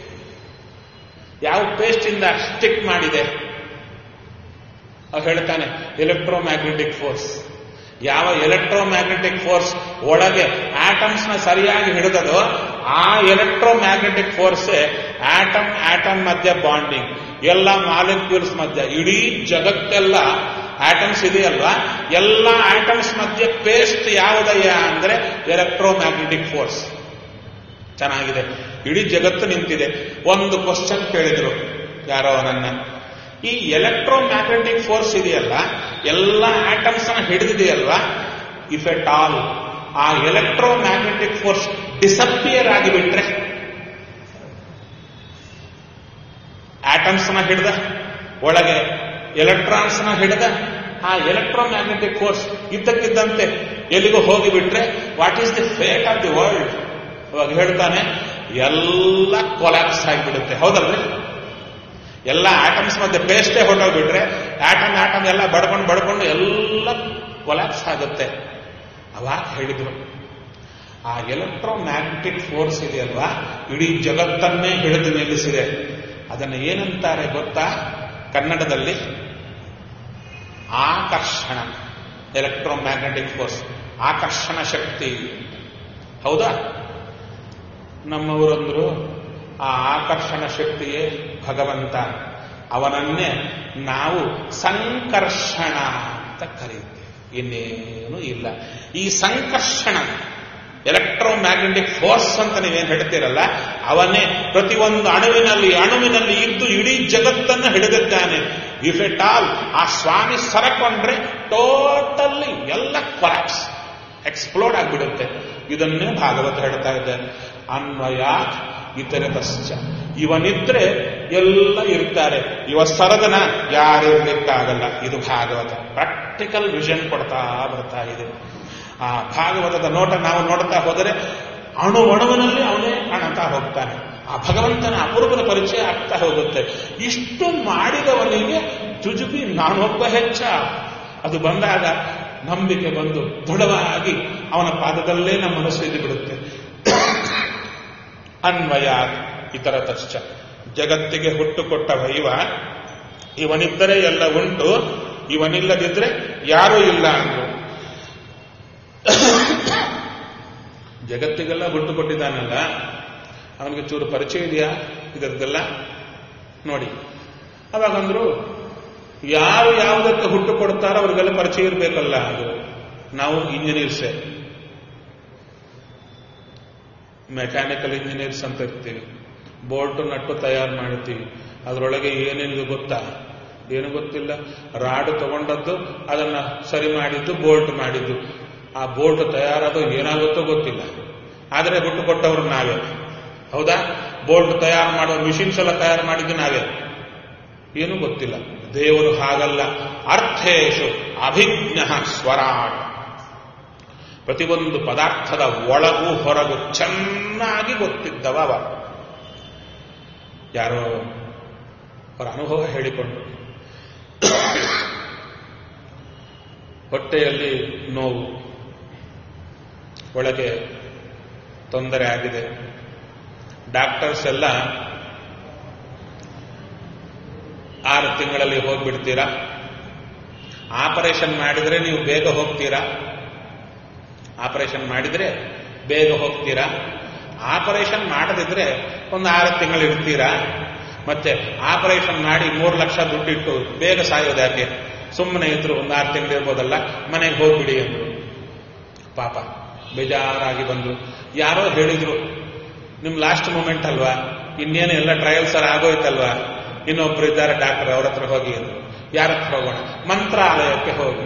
ಯಾವ ಪೇಸ್ಟ್ ಇಂದ ಸ್ಟಿಕ್ ಮಾಡಿದೆ? ಹೇಳ್ತಾನೆ, ಎಲೆಕ್ಟ್ರೋಮ್ಯಾಗ್ನೆಟಿಕ್ ಫೋರ್ಸ್. ಯಾವ ಎಲೆಕ್ಟ್ರೋಮ್ಯಾಗ್ನೆಟಿಕ್ ಫೋರ್ಸ್ ಒಳಗೆ ಆಟಮ್ಸ್ನ ಸರಿಯಾಗಿ ಹಿಡಿದದೋ ಆ ಎಲೆಕ್ಟ್ರೋಮ್ಯಾಗ್ನೆಟಿಕ್ ಫೋರ್ಸ್ ಆಟಮ್ ಮಧ್ಯ ಬಾಂಡಿಂಗ್, ಎಲ್ಲ ಮಾಲಿಕ್ಯೂಲ್ಸ್ ಮಧ್ಯ, ಇಡೀ ಜಗತ್ತೆಲ್ಲ ಆಟಮ್ಸ್ ಇದೆಯಲ್ವಾ, ಎಲ್ಲ ಆಟಮ್ಸ್ ಮಧ್ಯೆ ಪೇಸ್ಟ್ ಯಾವುದಯ್ಯ ಅಂದ್ರೆ ಎಲೆಕ್ಟ್ರೋಮ್ಯಾಗ್ನೆಟಿಕ್ ಫೋರ್ಸ್. ಚೆನ್ನಾಗಿದೆ, ಇಡೀ ಜಗತ್ತು ನಿಂತಿದೆ. ಒಂದು ಕ್ವಶನ್ ಕೇಳಿದ್ರು ಯಾರೋ ನನ್ನ, ಈ ಎಲೆಕ್ಟ್ರೋಮ್ಯಾಗ್ನೆಟಿಕ್ ಫೋರ್ಸ್ ಇದೆಯಲ್ಲ, ಎಲ್ಲ ಆಟಮ್ಸ್ ಅನ್ನ ಹಿಡಿದಿದೆಯಲ್ವಾ, ಇಫ್ ಎಟ್ ಆಲ್ ಆ ಎಲೆಕ್ಟ್ರೋಮ್ಯಾಗ್ನೆಟಿಕ್ ಫೋರ್ಸ್ ಡಿಸಪಿಯರ್ ಆಗಿಬಿಟ್ರೆ, ಆಟಮ್ಸ್ ನ ಹಿಡಿದ ಒಳಗೆ ಎಲೆಕ್ಟ್ರಾನ್ಸ್ ನ ಹಿಡಿದ ಆ ಎಲೆಕ್ಟ್ರೋಮ್ಯಾಗ್ನೆಟಿಕ್ ಫೋರ್ಸ್ ಇದ್ದಕ್ಕಿದ್ದಂತೆ ಎಲ್ಲಿಗೂ ಹೋಗಿಬಿಟ್ರೆ what is the fate of the world? ಇವಾಗ ಹೇಳ್ತಾನೆ, ಎಲ್ಲ ಕೊಲ್ಯಾಪ್ಸ್ ಆಗಿಬಿಡುತ್ತೆ. ಹೌದಲ್ರಿ? ಎಲ್ಲ ಆಟಮ್ಸ್ ಮಧ್ಯೆ ಪೇಸ್ಟೇ ಹೊರಟೋಗ್ಬಿಟ್ರೆ ಆಟಮ್ ಎಲ್ಲ ಬಡ್ಕೊಂಡು ಎಲ್ಲ ಕೊಲ್ಯಾಪ್ಸ್ ಆಗುತ್ತೆ. ಅವಾಗ ಹೇಳಿದ್ರು, ಆ ಎಲೆಕ್ಟ್ರೋಮ್ಯಾಗ್ನೆಟಿಕ್ ಫೋರ್ಸ್ ಇದೆಯಲ್ವಾ, ಇಡೀ ಜಗತ್ತನ್ನೇ ಹಿಡಿದು ನಿಲ್ಲಿಸಿದೆ. ಅದನ್ನು ಏನಂತಾರೆ ಗೊತ್ತಾ? ಕನ್ನಡದಲ್ಲಿ ಆಕರ್ಷಣ. ಎಲೆಕ್ಟ್ರೋಮ್ಯಾಗ್ನೆಟಿಕ್ ಫೋರ್ಸ್, ಆಕರ್ಷಣ ಶಕ್ತಿ. ಹೌದಾ? ನಮ್ಮವರಂದ್ರು ಆ ಆಕರ್ಷಣ ಶಕ್ತಿಯೇ ಭಗವಂತ. ಅವನನ್ನೇ ನಾವು ಸಂಕರ್ಷಣ ಅಂತ ಕರೀತೀವಿ, ಇನ್ನೇನು ಇಲ್ಲ. ಈ ಸಂಕರ್ಷಣ ಎಲೆಕ್ಟ್ರೋಮ್ಯಾಗ್ನೆಟಿಕ್ ಫೋರ್ಸ್ ಅಂತ ನೀವೇನು ಹೇಳ್ತೀರಲ್ಲ, ಅವನೇ ಪ್ರತಿಯೊಂದು ಅಣುವಿನಲ್ಲಿ ಇದ್ದು ಇಡೀ ಜಗತ್ತನ್ನು ಹಿಡಿದಿದ್ದಾನೆ. ಇಫ್ ಎಟ್ ಆಲ್ ಆ ಸ್ವಾಮಿ ಸರಕೊಂಡ್ರೆ ಟೋಟಲ್ಲಿ ಎಲ್ಲ ಕೊಲಾಪ್ಸ್, ಎಕ್ಸ್ಪ್ಲೋಡ್ ಆಗಿಬಿಡುತ್ತೆ. ಇದನ್ನೇ ಭಾಗವತ ಹೇಳ್ತಾ ಇದ್ದಾರೆ. ಅನ್ವಯ ಇತರತಶ್ಚ, ಇವನಿದ್ರೆ ಎಲ್ಲ ಇರ್ತಾರೆ, ಇವ ಸರದನ ಯಾರಿರ್ಲಿಕ್ಕಾಗಲ್ಲ. ಇದು ಭಾಗವತ ಪ್ರಾಕ್ಟಿಕಲ್ ವಿಷನ್ ಕೊಡ್ತಾ ಬರ್ತಾ ಇದೆ. ಆ ಭಾಗವತದ ನೋಟ ನಾವು ನೋಡ್ತಾ ಹೋದರೆ ಅಣುವಣುವಿನಲ್ಲಿ ಅವನೇ ಕಾಣುತ್ತಾ ಹೋಗ್ತಾನೆ. ಆ ಭಗವಂತನ ಅಪೂರ್ವದ ಪರಿಚಯ ಆಗ್ತಾ ಹೋಗುತ್ತೆ. ಇಷ್ಟು ಮಾಡಿದವನಿಗೆ ಜುಜುಬಿ ನಾನೊಬ್ಬ ಹೆಚ್ಚ. ಅದು ಬಂದಾಗ ನಂಬಿಕೆ ಬಂದು ದೃಢವಾಗಿ ಅವನ ಪಾದದಲ್ಲೇ ನಮ್ಮ ಮನಸ್ಸು ಇದ್ದು ಬಿಡುತ್ತೆ. ಅನ್ವಯ ಇತರತಶ್ಚ, ಜಗತ್ತಿಗೆ ಹುಟ್ಟುಕೊಟ್ಟವ ಇವನಿದ್ದರೆ ಎಲ್ಲ ಉಂಟು, ಇವನಿಲ್ಲದಿದ್ರೆ ಯಾರೂ ಇಲ್ಲ ಅಂದ್ರು. ಜಗತ್ತಿಗೆಲ್ಲ ಹುಟ್ಟು ಕೊಟ್ಟಿದ್ದಾನಲ್ಲ, ಅವನಿಗೆ ಚೂರು ಪರಿಚಯ ಇದೆಯಾ ಇದರದ್ದೆಲ್ಲ ನೋಡಿ. ಅವಾಗಂದ್ರು ಯಾರು ಯಾವುದಕ್ಕೆ ಹುಟ್ಟು ಕೊಡ್ತಾರೋ ಅವ್ರಿಗೆಲ್ಲ ಪರಿಚಯ ಇರಬೇಕಲ್ಲ. ಅದು ನಾವು ಇಂಜಿನಿಯರ್ಸೇ, ಮೆಕ್ಯಾನಿಕಲ್ ಇಂಜಿನಿಯರ್ಸ್ ಅಂತ ಇರ್ತೀವಿ. ಬೋಲ್ಟು ನಟ್ಟು ತಯಾರು ಮಾಡ್ತೀವಿ, ಅದರೊಳಗೆ ಏನೇನು ಗೊತ್ತಾ? ಏನು ಗೊತ್ತಿಲ್ಲ. ರಾಡ್ ತಗೊಂಡದ್ದು, ಅದನ್ನ ಸರಿ ಮಾಡಿದ್ದು, ಬೋಲ್ಟ್ ಮಾಡಿದ್ದು. ಆ ಬೋಲ್ಟ್ ತಯಾರಾದೋ ಏನಾಗುತ್ತೋ ಗೊತ್ತಿಲ್ಲ, ಆದರೆ ಹುಟ್ಟು ಕೊಟ್ಟವರು ನಾವೇ. ಹೌದಾ? ಬೋಲ್ಟ್ ತಯಾರು ಮಾಡೋ ಮಿಷಿನ್ಸ್ ಎಲ್ಲ ತಯಾರು ಮಾಡಿದ್ದು ನಾವೇ, ಏನೂ ಗೊತ್ತಿಲ್ಲ. ದೇವರು ಹಾಗಲ್ಲ. ಅರ್ಥೇಶು ಅಭಿಜ್ಞ ಸ್ವರಾಟ್, ಪ್ರತಿಯೊಂದು ಪದಾರ್ಥದ ಒಳಗೂ ಹೊರಗೂ ಚೆನ್ನಾಗಿ ಗೊತ್ತಿದ್ದವ ಅವ. ಯಾರೋ ಅವರ ಅನುಭವ ಹೇಳಿಕೊಂಡು, ಹೊಟ್ಟೆಯಲ್ಲಿ ನೋವು, ಒಳಗೆ ತೊಂದರೆ ಆಗಿದೆ. ಡಾಕ್ಟರ್ಸ್ ಎಲ್ಲ 6 ತಿಂಗಳಲ್ಲಿ ಹೋಗ್ಬಿಡ್ತೀರಾ, ಆಪರೇಷನ್ ಮಾಡಿದರೆ ನೀವು ಬೇಗ ಹೋಗ್ತೀರಾ, ಆಪರೇಷನ್ ಮಾಡಿದರೆ ಬೇಗ ಹೋಗ್ತೀರಾ, ಆಪರೇಷನ್ ಮಾಡದಿದ್ರೆ ಒಂದು 6 ತಿಂಗಳು ಇರ್ತೀರಾ, ಮತ್ತೆ ಆಪರೇಷನ್ ಮಾಡಿ 3 ಲಕ್ಷ ದುಡ್ಡಿಟ್ಟು ಬೇಗ ಸಾಯೋದಾಕೆ, ಸುಮ್ಮನೆ ಇದ್ರು ಒಂದು 6 ತಿಂಗಳು ಇರ್ಬೋದಲ್ಲ, ಮನೆಗೆ ಹೋಗ್ಬಿಡಿ ಅಂದ್ರು. ಪಾಪ ಬೇಜಾರಾಗಿ ಬಂದ್ರು. ಯಾರೋ ಹೇಳಿದ್ರು, ನಿಮ್ ಲಾಸ್ಟ್ ಮೂಮೆಂಟ್ ಅಲ್ವಾ, ಇನ್ನೇನು ಎಲ್ಲ ಟ್ರಯಲ್ಸ್ ಆಗೋಯ್ತಲ್ವಾ, ಇನ್ನೊಬ್ರು ಇದ್ದಾರೆ ಡಾಕ್ಟರ್, ಅವ್ರ ಹತ್ರ ಹೋಗಿ ಅಂದ್ರು. ಯಾರ ಹತ್ರ ಹೋಗೋಣ? ಮಂತ್ರಾಲಯಕ್ಕೆ ಹೋಗಿ.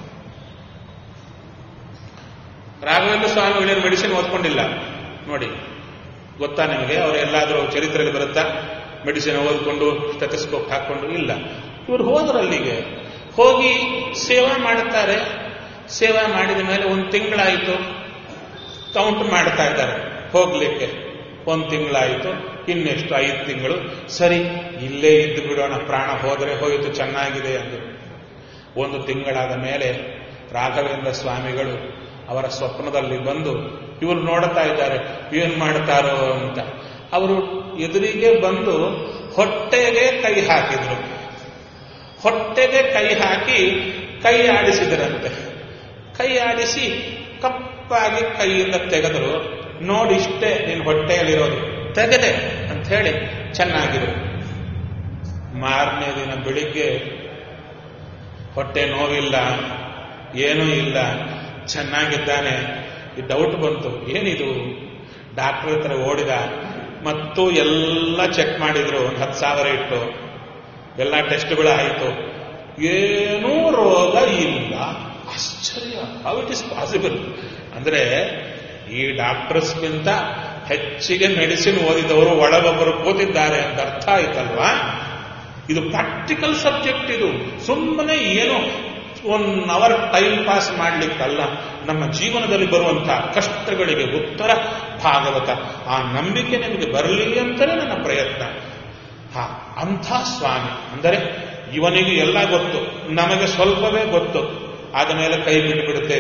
ರಾಘವೇಂದ್ರ ಸ್ವಾಮಿಗಳೇನು ಮೆಡಿಸಿನ್ ಓದ್ಕೊಂಡಿಲ್ಲ ನೋಡಿ, ಗೊತ್ತಾ ನಿಮಗೆ? ಅವರು ಎಲ್ಲಾದರೂ ಚರಿತ್ರೆಯಲ್ಲಿ ಬರುತ್ತಾ? ಮೆಡಿಸಿನ್ ಓದ್ಕೊಂಡು ಸ್ಟೆಥೋಸ್ಕೋಪ್ ಹಾಕೊಂಡು ಇಲ್ಲ. ಇವರು ಹೋದ್ರಲ್ಲಿಗೆ ಹೋಗಿ ಸೇವಾ ಮಾಡುತ್ತಾರೆ. ಸೇವಾ ಮಾಡಿದ ಮೇಲೆ 1 ತಿಂಗಳಾಯಿತು, ಕೌಂಟ್ ಮಾಡ್ತಾ ಇದ್ದಾರೆ ಹೋಗ್ಲಿಕ್ಕೆ. 1 ತಿಂಗಳಾಯಿತು, ಇನ್ನೆಷ್ಟು 5 ತಿಂಗಳು. ಸರಿ, ಇಲ್ಲೇ ಇದ್ದು ಬಿಡೋಣ, ಪ್ರಾಣ ಹೋದರೆ ಹೋಯಿತು, ಚೆನ್ನಾಗಿದೆ ಅಂದರು. 1 ತಿಂಗಳಾದ ಮೇಲೆ ರಾಘವೇಂದ್ರ ಸ್ವಾಮಿಗಳು ಅವರ ಸ್ವಪ್ನದಲ್ಲಿ ಬಂದು ಇವರು ನೋಡ್ತಾ ಇದ್ದಾರೆ, ಏನ್ ಮಾಡ್ತಾರೋ ಅಂತ. ಅವರು ಎದುರಿಗೆ ಬಂದು ಹೊಟ್ಟೆಗೆ ಕೈ ಹಾಕಿದ್ರು. ಹೊಟ್ಟೆಗೆ ಕೈ ಹಾಕಿ ಕೈ ಆಡಿಸಿದರಂತೆ. ಕೈ ಆಡಿಸಿ ಕಪ್ಪಾಗಿ ಕೈಯಿಂದ ತೆಗೆದರು. ನೋಡಿಷ್ಟೇ ನಿನ್ನ ಹೊಟ್ಟೆಯಲ್ಲಿರೋದು, ತೆಗೆದೆ ಅಂತ ಹೇಳಿ ಚೆನ್ನಾಗಿರು. ಮಾರನೇ ದಿನ ಬೆಳಿಗ್ಗೆ ಹೊಟ್ಟೆ ನೋವಿಲ್ಲ, ಏನೂ ಇಲ್ಲ, ಚೆನ್ನಾಗಿದ್ದಾನೆ. ಈ ಡೌಟ್ ಬಂತು, ಏನಿದು? ಡಾಕ್ಟರ್ ಹತ್ರ ಓಡಿದ, ಮತ್ತು ಎಲ್ಲ ಚೆಕ್ ಮಾಡಿದ್ರು, 10,000 ಇಟ್ಟು ಎಲ್ಲ ಟೆಸ್ಟ್ಗಳು ಆಯಿತು, ಏನೂ ರೋಗ ಇಲ್ಲ. ಆಶ್ಚರ್ಯ, ಹೌ ಇಟ್ ಇಸ್ ಪಾಸಿಬಲ್? ಅಂದ್ರೆ ಈ ಡಾಕ್ಟರ್ಸ್ಗಿಂತ ಹೆಚ್ಚಿಗೆ ಮೆಡಿಸಿನ್ ಓದಿದವರು ಒಳಗೊಬ್ಬರು ಕೂತಿದ್ದಾರೆ ಅಂತ ಅರ್ಥ ಆಯ್ತಲ್ವಾ? ಇದು ಪ್ರಾಕ್ಟಿಕಲ್ ಸಬ್ಜೆಕ್ಟ್. ಇದು ಸುಮ್ಮನೆ ಏನೋ 1 ಅವರ್ ಟೈಮ್ ಪಾಸ್ ಮಾಡ್ಲಿಕ್ಕಲ್ಲ, ನಮ್ಮ ಜೀವನದಲ್ಲಿ ಬರುವಂತಹ ಕಷ್ಟಗಳಿಗೆ ಉತ್ತರ ಭಾಗವತ. ಆ ನಂಬಿಕೆ ನಿಮಗೆ ಬರಲಿ ಅಂತಲೇ ನನ್ನ ಪ್ರಯತ್ನ. ಅಂಥ ಸ್ವಾಮಿ ಅಂದರೆ ಇವನಿಗೆ ಎಲ್ಲ ಗೊತ್ತು, ನಮಗೆ ಸ್ವಲ್ಪವೇ ಗೊತ್ತು. ಆದ ಮೇಲೆ ಕೈ ಬಿಟ್ಟು ಬಿಡುತ್ತೇವೆ.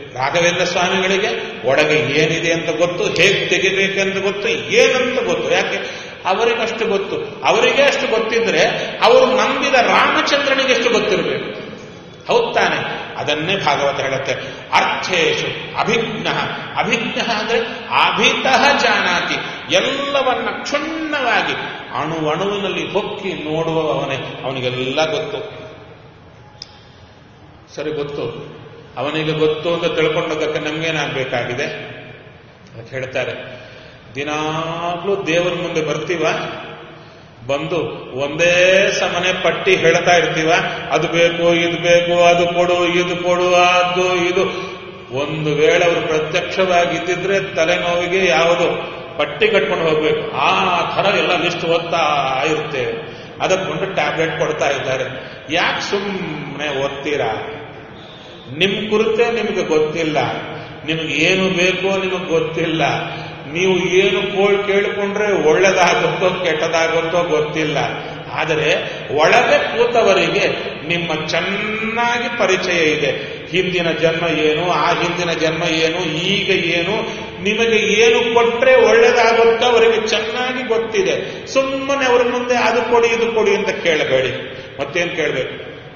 ರಾಘವೇಂದ್ರ ಸ್ವಾಮಿಗಳಿಗೆ ಒಳಗೆ ಏನಿದೆ ಅಂತ ಗೊತ್ತು, ಹೇಗೆ ತೆಗಿಬೇಕಂತ ಗೊತ್ತು, ಏನಂತ ಗೊತ್ತು. ಯಾಕೆ? ಅವರಿಗಷ್ಟು ಗೊತ್ತು. ಅವರಿಗೆ ಅಷ್ಟು ಗೊತ್ತಿದ್ರೆ ಅವರು ನಂಬಿದ ರಾಮಚಂದ್ರನಿಗೆ ಎಷ್ಟು ಗೊತ್ತಿರಬೇಕು. ಹೌದ್ ತಾನೆ? ಅದನ್ನೇ ಭಾಗವತ ಹೇಳುತ್ತೆ. ಅರ್ಥೇಶು ಅಭಿಜ್ಞ. ಅಭಿಜ್ಞ ಅಂದ್ರೆ ಅಭಿತಃ ಜಾನಾತಿ. ಎಲ್ಲವನ್ನ ಕ್ಷುಣ್ಣವಾಗಿ ಅಣುವಿನಲ್ಲಿ ಹೊಕ್ಕಿ ನೋಡುವ ಅವನಿಗೆಲ್ಲ ಗೊತ್ತು. ಸರಿ, ಗೊತ್ತು. ಅವನಿಗೆ ಗೊತ್ತು ಅಂತ ತಿಳ್ಕೊಂಡೋದಕ್ಕೆ ನಮ್ಗೇನಾಗಬೇಕಾಗಿದೆ? ಅಂತ ಹೇಳ್ತಾರೆ, ದಿನಾಗ್ಲೂ ದೇವರ ಮುಂದೆ ಬರ್ತೀವ, ಬಂದು ಒಂದೇ ಸಮನೆ ಪಟ್ಟಿ ಹೇಳ್ತಾ ಇರ್ತೀವ, ಅದು ಬೇಕು, ಇದು ಬೇಕು, ಅದು ಕೊಡು, ಇದು ಕೊಡು, ಅದು ಇದು. ಒಂದು ವೇಳೆ ಅವರು ಪ್ರತ್ಯಕ್ಷವಾಗಿದ್ದಿದ್ರೆ ತಲೆನೋವಿಗೆ ಯಾವುದು ಪಟ್ಟಿ ಕಟ್ಕೊಂಡು ಹೋಗ್ಬೇಕು. ಆ ಥರ ಎಲ್ಲ ಲಿಸ್ಟ್ ಓದ್ತಾ ಇರ್ತೇವೆ. ಅದಕ್ಕೊಂದು ಟ್ಯಾಬ್ಲೆಟ್ ಕೊಡ್ತಾ ಇದ್ದಾರೆ. ಯಾಕೆ ಸುಮ್ಮನೆ ಓದ್ತೀರಾ? ನಿಮ್ ಕುರಿತೇ ನಿಮಗೆ ಗೊತ್ತಿಲ್ಲ, ನಿಮ್ಗೆ ಏನು ಬೇಕೋ ನಿಮಗೆ ಗೊತ್ತಿಲ್ಲ, ನೀವು ಏನು ಕೇಳಿಕೊಂಡ್ರೆ ಒಳ್ಳೆದಾಗುತ್ತೋ ಕೆಟ್ಟದಾಗುತ್ತೋ ಗೊತ್ತಿಲ್ಲ. ಆದರೆ ಒಳಗೆ ಕೂತವರಿಗೆ ನಿಮ್ಮ ಚೆನ್ನಾಗಿ ಪರಿಚಯ ಇದೆ. ಹಿಂದಿನ ಜನ್ಮ ಏನು, ಆ ಹಿಂದಿನ ಜನ್ಮ ಏನು, ಈಗ ಏನು, ನಿಮಗೆ ಏನು ಕೊಟ್ರೆ ಒಳ್ಳೆದಾಗುತ್ತೋ ಅವರಿಗೆ ಚೆನ್ನಾಗಿ ಗೊತ್ತಿದೆ. ಸುಮ್ಮನೆ ಅವ್ರ ಮುಂದೆ ಅದು ಕೊಡಿ ಇದು ಕೊಡಿ ಅಂತ ಕೇಳಬೇಡಿ. ಮತ್ತೇನು ಕೇಳಬೇಕು?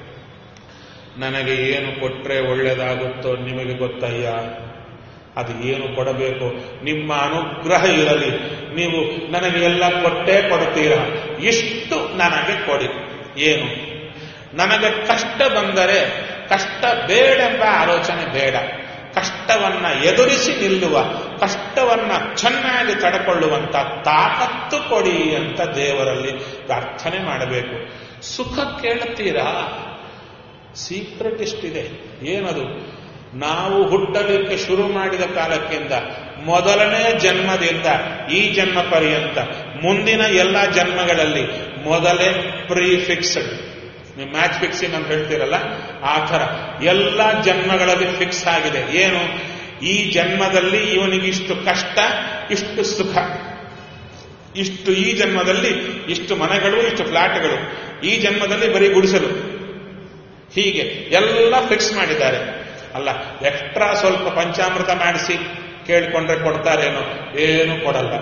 ನನಗೆ ಏನು ಕೊಟ್ರೆ ಒಳ್ಳೆದಾಗುತ್ತೋ ನಿಮಗೆ ಗೊತ್ತಯ್ಯ, ಅದು ಏನು ಕೊಡಬೇಕು, ನಿಮ್ಮ ಅನುಗ್ರಹ ಇರಲಿ, ನೀವು ನನಗೆ ಎಲ್ಲ ಕೊಟ್ಟೇ ಕೊಡ್ತೀರಾ, ಇಷ್ಟು ನನಗೆ ಕೊಡಿ. ಏನು? ನನಗೆ ಕಷ್ಟ ಬಂದರೆ ಕಷ್ಟ ಬೇಡೆಂಬ ಆಲೋಚನೆ ಬೇಡ. ಕಷ್ಟವನ್ನ ಎದುರಿಸಿ ನಿಲ್ಲುವ, ಕಷ್ಟವನ್ನ ಚೆನ್ನಾಗಿ ತಡೆಕೊಳ್ಳುವಂತ ತಾಕತ್ತು ಕೊಡಿ ಅಂತ ದೇವರಲ್ಲಿ ಪ್ರಾರ್ಥನೆ ಮಾಡಬೇಕು. ಸುಖ ಕೇಳುತ್ತೀರಾ? ಸೀಕ್ರೆಟ್ ಇಷ್ಟಿದೆ. ಏನದು? ನಾವು ಹುಟ್ಟಲಿಕ್ಕೆ ಶುರು ಮಾಡಿದ ಕಾಲಕ್ಕಿಂತ ಮೊದಲನೇ ಜನ್ಮದಿಂದ ಈ ಜನ್ಮ ಪರ್ಯಂತ ಮುಂದಿನ ಎಲ್ಲ ಜನ್ಮಗಳಲ್ಲಿ ಮೊದಲೇ ಪ್ರೀಫಿಕ್ಸ್ಡ್. ನೀವು ಮ್ಯಾಚ್ ಫಿಕ್ಸಿಂಗ್ ಅಂತ ಹೇಳ್ತೀರಲ್ಲ, ಆ ಥರ ಎಲ್ಲ ಜನ್ಮಗಳಲ್ಲಿ ಫಿಕ್ಸ್ ಆಗಿದೆ. ಏನು? ಈ ಜನ್ಮದಲ್ಲಿ ಇವನಿಗೆ ಇಷ್ಟು ಕಷ್ಟ, ಇಷ್ಟು ಸುಖ, ಇಷ್ಟು ಈ ಜನ್ಮದಲ್ಲಿ ಇಷ್ಟು ಮನೆಗಳು, ಇಷ್ಟು ಫ್ಲಾಟ್ಗಳು, ಈ ಜನ್ಮದಲ್ಲಿ ಬರೀ ಗುಡಿಸಲು, ಹೀಗೆ ಎಲ್ಲ ಫಿಕ್ಸ್ ಮಾಡಿದ್ದಾರೆ. ಅಲ್ಲ, ಎಕ್ಸ್ಟ್ರಾ ಸ್ವಲ್ಪ ಪಂಚಾಮೃತ ಮಾಡಿಸಿ ಕೇಳಿಕೊಂಡ್ರೆ ಕೊಡ್ತಾರೇನೋ? ಏನು ಕೊಡಲ್ಲ.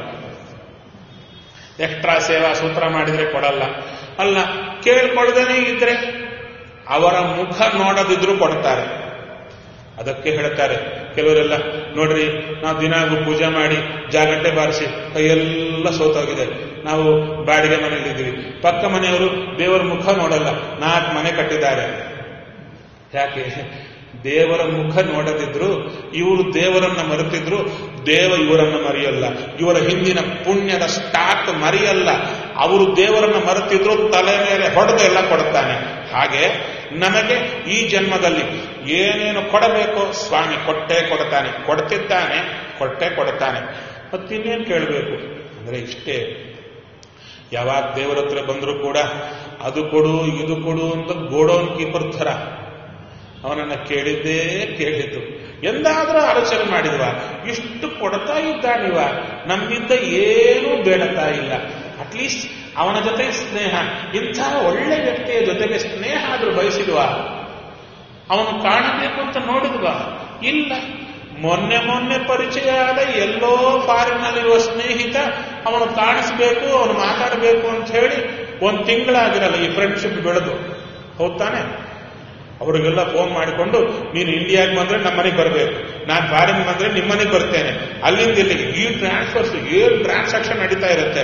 ಎಕ್ಸ್ಟ್ರಾ ಸೇವಾ ಸೂತ್ರ ಮಾಡಿದ್ರೆ ಕೊಡಲ್ಲ. ಅಲ್ಲ, ಕೇಳ್ಕೊಳ್ದೇನೆ ಇದ್ರೆ ಅವರ ಮುಖ ನೋಡದಿದ್ರು ಕೊಡ್ತಾರೆ. ಅದಕ್ಕೆ ಹೇಳ್ತಾರೆ ಕೆಲವರೆಲ್ಲ, ನೋಡ್ರಿ, ನಾವು ದಿನಾಗೂ ಪೂಜೆ ಮಾಡಿ ಜಾಗಟೆ ಬಾರಿಸಿ ಕೈಯೆಲ್ಲ ಸೋತೋಗಿದೆ, ನಾವು ಬಾಡಿಗೆ ಮನೆಯಲ್ಲಿದ್ದೀವಿ, ಪಕ್ಕ ಮನೆಯವರು ದೇವರ ಮುಖ ನೋಡಲ್ಲ, 4 ಮನೆ ಕಟ್ಟಿದ್ದಾರೆ. ಯಾಕೆ? ದೇವರ ಮುಖ ನೋಡದಿದ್ರು ಇವರು ದೇವರನ್ನ ಮರೆತಿದ್ರು, ದೇವ ಇವರನ್ನ ಮರೆಯಲ್ಲ. ಇವರ ಹಿಂದಿನ ಪುಣ್ಯದ ಸ್ಟಾಕ್ ಮರೆಯಲ್ಲ. ಅವರು ದೇವರನ್ನ ಮರೆತಿದ್ರು, ತಲೆ ಮೇಲೆ ಹೊಡೆದು ಎಲ್ಲ ಕೊಡುತ್ತಾನೆ. ಹಾಗೆ ನಮಗೆ ಈ ಜನ್ಮದಲ್ಲಿ ಏನೇನು ಕೊಡಬೇಕೋ ಸ್ವಾಮಿ ಕೊಟ್ಟೇ ಕೊಡ್ತಾನೆ, ಕೊಡ್ತಿದ್ದಾನೆ, ಕೊಟ್ಟೇ ಕೊಡ್ತಾನೆ. ಮತ್ತಿನ್ನೇನು ಕೇಳಬೇಕು ಅಂದ್ರೆ ಇಷ್ಟೇ. ಯಾವಾಗ ದೇವರ ಹತ್ರ ಬಂದರೂ ಕೂಡ ಅದು ಕೊಡು ಇದು ಕೊಡು ಅಂತ ಗೋಡೌನ್ ಕೀಪರ್ ಥರ ಅವನನ್ನ ಕೇಳಿದ್ದೇ ಕೇಳಿದ್ದು. ಎಂದಾದ್ರೂ ಆಲೋಚನೆ ಮಾಡಿದ್ವ? ಇಷ್ಟು ಕೊಡ್ತಾ ಇದ್ದಾನಿವ, ನಮ್ಮಿಂದ ಏನೂ ಬೇಡತಾ ಇಲ್ಲ. ಅಟ್ಲೀಸ್ಟ್ ಅವನ ಜೊತೆ ಸ್ನೇಹ, ಇಂಥ ಒಳ್ಳೆ ವ್ಯಕ್ತಿಯ ಜೊತೆಗೆ ಸ್ನೇಹ ಆದ್ರೂ ಬಯಸಿದ್ವ? ಅವನು ಕಾಣಬೇಕು ಅಂತ ನೋಡಿದ್ವ? ಇಲ್ಲ. ಮೊನ್ನೆ ಪರಿಚಯ ಆದ ಎಲ್ಲೋ ಫಾರಿನ್ನಲ್ಲಿರುವ ಸ್ನೇಹಿತ ಅವನು ಕಾಣಿಸ್ಬೇಕು, ಅವನು ಮಾತಾಡಬೇಕು ಅಂತ ಹೇಳಿ 1 ತಿಂಗಳಾಗಿರಲ್ಲ ಈ ಫ್ರೆಂಡ್ಶಿಪ್ ಬೆಳೆದು. ಹೌದಾನೆ? ಅವರಿಗೆಲ್ಲ ಫೋನ್ ಮಾಡಿಕೊಂಡು, ನೀನು ಇಂಡಿಯಾಗೆ ಬಂದ್ರೆ ನಮ್ಮ ಮನೆಗೆ ಬರಬೇಕು, ನಾನು ಫಾರಿನ್ ಬಂದ್ರೆ ನಿಮ್ಮ ಮನೆಗೆ ಬರ್ತೇನೆ, ಅಲ್ಲಿಂದ ಇಲ್ಲಿಗೆ ಈ ಟ್ರಾನ್ಸ್ಫರ್ಸ್, ಏನು ಟ್ರಾನ್ಸಾಕ್ಷನ್ ನಡೀತಾ ಇರುತ್ತೆ.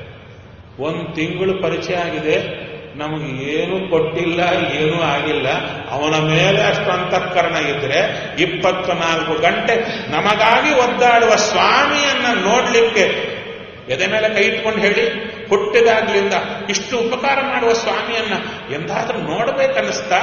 1 ತಿಂಗಳು ಪರಿಚಯ ಆಗಿದೆ, ನಮಗೆ ಏನೂ ಕೊಟ್ಟಿಲ್ಲ, ಏನೂ ಆಗಿಲ್ಲ. ಅವನ ಮೇಲೆ ಅಷ್ಟು ಅಂತಃಕರಣ ಇದ್ರೆ 24 ಗಂಟೆ ನಮಗಾಗಿ ಒದ್ದಾಡುವ ಸ್ವಾಮಿಯನ್ನ ನೋಡ್ಲಿಕ್ಕೆ ಎದೆ ಮೇಲೆ ಕೈ ಇಟ್ಕೊಂಡು ಹೇಳಿ, ಹುಟ್ಟಿದಾಗ್ಲಿಂದ ಇಷ್ಟು ಉಪಕಾರ ಮಾಡುವ ಸ್ವಾಮಿಯನ್ನ ಎಂದಾದ್ರೂ ನೋಡ್ಬೇಕನ್ನಿಸ್ತಾ?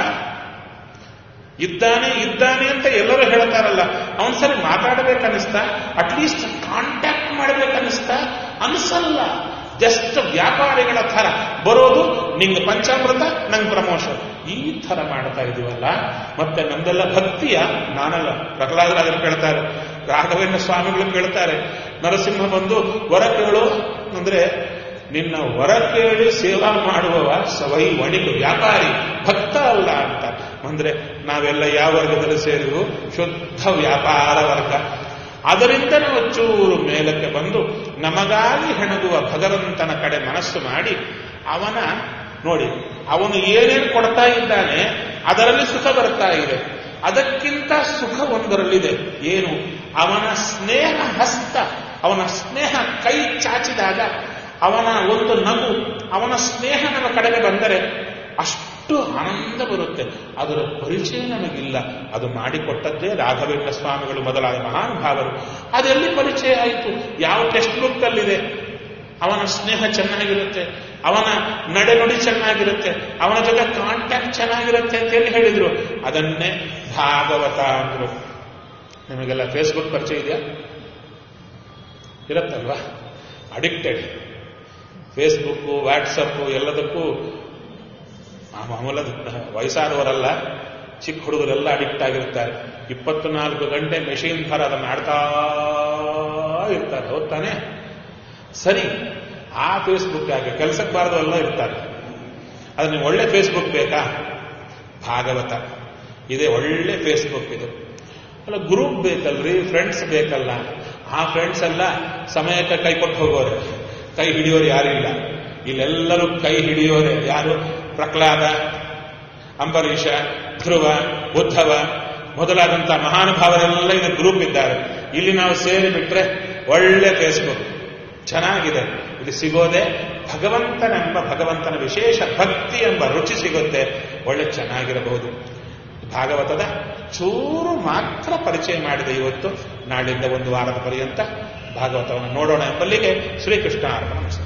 ಇದ್ದಾನೆ ಅಂತ ಎಲ್ಲರೂ ಹೇಳ್ತಾರಲ್ಲ, ಅವನ್ ಸರಿ ಮಾತಾಡಬೇಕನ್ನಿಸ್ತಾ? At least contact ಮಾಡಬೇಕನ್ನಿಸ್ತಾ? ಅನ್ಸಲ್ಲ. ಜಸ್ಟ್ ವ್ಯಾಪಾರಿಗಳ ಥರ ಬರೋದು, ನಿಂಗೆ ಪಂಚಾಮೃತ, ನಂಗೆ ಪ್ರಮೋಷನ್, ಈ ಥರ ಮಾಡ್ತಾ ಇದೀವಲ್ಲ. ಮತ್ತೆ ನಮ್ದೆಲ್ಲ ಭಕ್ತಿಯ? ನಾನಲ್ಲ. ಪ್ರಹ್ಲಾದರಾಜರು ಕೇಳ್ತಾರೆ, ರಾಘವೇಂದ್ರ ಸ್ವಾಮಿಗಳು ಕೇಳ್ತಾರೆ, ನರಸಿಂಹ ಬಂದು ವರ ಕೇಳು ಅಂದ್ರೆ ನಿನ್ನ ವರ ಕೇಳಿ ಸೇವಾ ಮಾಡುವವ ಸವೈ ವಣಿಕ ವ್ಯಾಪಾರಿ ಭಕ್ತ ಅಲ್ಲ ಅಂತ. ಅಂದ್ರೆ ನಾವೆಲ್ಲ ಯಾವ ವರ್ಗದಲ್ಲಿ ಸೇರಿದ್ರು? ಶುದ್ಧ ವ್ಯಾಪಾರ ವರ್ಗ. ಅದರಿಂದ ನಾವು ಚೂರು ಮೇಲಕ್ಕೆ ಬಂದು ನಮಗಾಗಿ ಹೆಣಗುವ ಭಗವಂತನ ಕಡೆ ಮನಸ್ಸು ಮಾಡಿ ಅವನ ನೋಡಿ, ಅವನು ಏನೇನು ಕೊಡ್ತಾ ಇದ್ದಾನೆ ಅದರಲ್ಲಿ ಸುಖ ಬರ್ತಾ ಇದೆ. ಅದಕ್ಕಿಂತ ಸುಖ ಒಂದರಲ್ಲಿದೆ. ಏನು? ಅವನ ಸ್ನೇಹ ಹಸ್ತ, ಅವನ ಸ್ನೇಹ ಕೈ ಚಾಚಿದಾಗ ಅವನ ಒಂದು ನಗು, ಅವನ ಸ್ನೇಹ ನಮ್ಮ ಕಡೆಗೆ ಬಂದರೆ ಅಷ್ಟು ಆನಂದ ಬರುತ್ತೆ. ಅದರ ಪರಿಚಯ ನಮಗಿಲ್ಲ. ಅದು ಮಾಡಿಕೊಟ್ಟದ್ದೇ ರಾಘವೇಂದ್ರ ಸ್ವಾಮಿಗಳು ಮೊದಲಾದ ಮಹಾನುಭಾವರು. ಅದೆಲ್ಲಿ ಪರಿಚಯ ಆಯಿತು? ಯಾವ ಟೆಕ್ಸ್ಟ್ ಬುಕ್ ಅಲ್ಲಿದೆ? ಅವನ ಸ್ನೇಹ ಚೆನ್ನಾಗಿರುತ್ತೆ, ಅವನ ನಡೆನುಡಿ ಚೆನ್ನಾಗಿರುತ್ತೆ, ಅವನ ಜೊತೆ ಕಾಂಟ್ಯಾಕ್ಟ್ ಚೆನ್ನಾಗಿರುತ್ತೆ ಅಂತ ಹೇಳಿ ಹೇಳಿದ್ರು. ಅದನ್ನೇ ಭಾಗವತ ಅಂದ್ರು. ನಿಮಗೆಲ್ಲ ಫೇಸ್ಬುಕ್ ಪರಿಚಯ ಇದೆಯಾ? ಇರುತ್ತಲ್ವಾ? ಅಡಿಕ್ಟೆಡ್. ಫೇಸ್ಬುಕ್ಕು, ವಾಟ್ಸಪ್ಪು ಎಲ್ಲದಕ್ಕೂ ಮಾಮೂಲ ವಯಸ್ಸಾದವರಲ್ಲ, ಚಿಕ್ಕ ಹುಡುಗರೆಲ್ಲ ಅಡಿಕ್ಟ್ ಆಗಿರ್ತಾರೆ. 24 ಗಂಟೆ ಮೆಷಿನ್ ಥರ ಅದನ್ನು ಆಡ್ತಾ ಇರ್ತಾರೆ. ಹೋಗ್ತಾನೆ ಸರಿ. ಆ ಫೇಸ್ಬುಕ್ ಆಗಿ ಕೆಲಸಕ್ಕೆ ಬಾರದೆಲ್ಲ ಇರ್ತಾರೆ. ಅದು ನೀವು ಒಳ್ಳೆ ಫೇಸ್ಬುಕ್ ಬೇಕಾ? ಭಾಗವತ ಇದೆ, ಒಳ್ಳೆ ಫೇಸ್ಬುಕ್ ಇದು. ಅಲ್ಲ, ಗ್ರೂಪ್ ಬೇಕಲ್ರಿ, ಫ್ರೆಂಡ್ಸ್ ಬೇಕಲ್ಲ. ಆ ಫ್ರೆಂಡ್ಸ್ ಎಲ್ಲ ಸಮಯಕ್ಕೆ ಕೈ ಕೊಟ್ಟು ಹೋಗೋರೆ, ಕೈ ಹಿಡಿಯೋರು ಯಾರಿಲ್ಲ. ಇಲ್ಲೆಲ್ಲರೂ ಕೈ ಹಿಡಿಯೋರೆ ಯಾರು? ಪ್ರಹ್ಲಾದ, ಅಂಬರೀಷ, ಧ್ರುವ, ಉದ್ಧವ ಮೊದಲಾದಂಥ ಮಹಾನುಭಾವರೆಲ್ಲ ಇದು ಗ್ರೂಪ್ ಇದ್ದಾರೆ. ಇಲ್ಲಿ ನಾವು ಸೇರಿಬಿಟ್ರೆ ಒಳ್ಳೆ ಫೇಸ್ಬುಕ್ ಚೆನ್ನಾಗಿದೆ. ಇಲ್ಲಿ ಸಿಗೋದೆ ಭಗವಂತನ ವಿಶೇಷ ಭಕ್ತಿ ಎಂಬ ರುಚಿ ಸಿಗುತ್ತೆ. ಒಳ್ಳೆ ಚೆನ್ನಾಗಿರಬಹುದು. ಭಾಗವತದ ಚೂರು ಮಾತ್ರ ಪರಿಚಯ ಮಾಡಿದೆ ಇವತ್ತು. ನಾಳಿಂದ ಒಂದು ವಾರದ ಪರ್ಯಂತ ಭಾಗವತವನ್ನು ನೋಡೋಣ ಎಂಬಲ್ಲಿಗೆ ಶ್ರೀಕೃಷ್ಣ ಅರ್ಪಣ.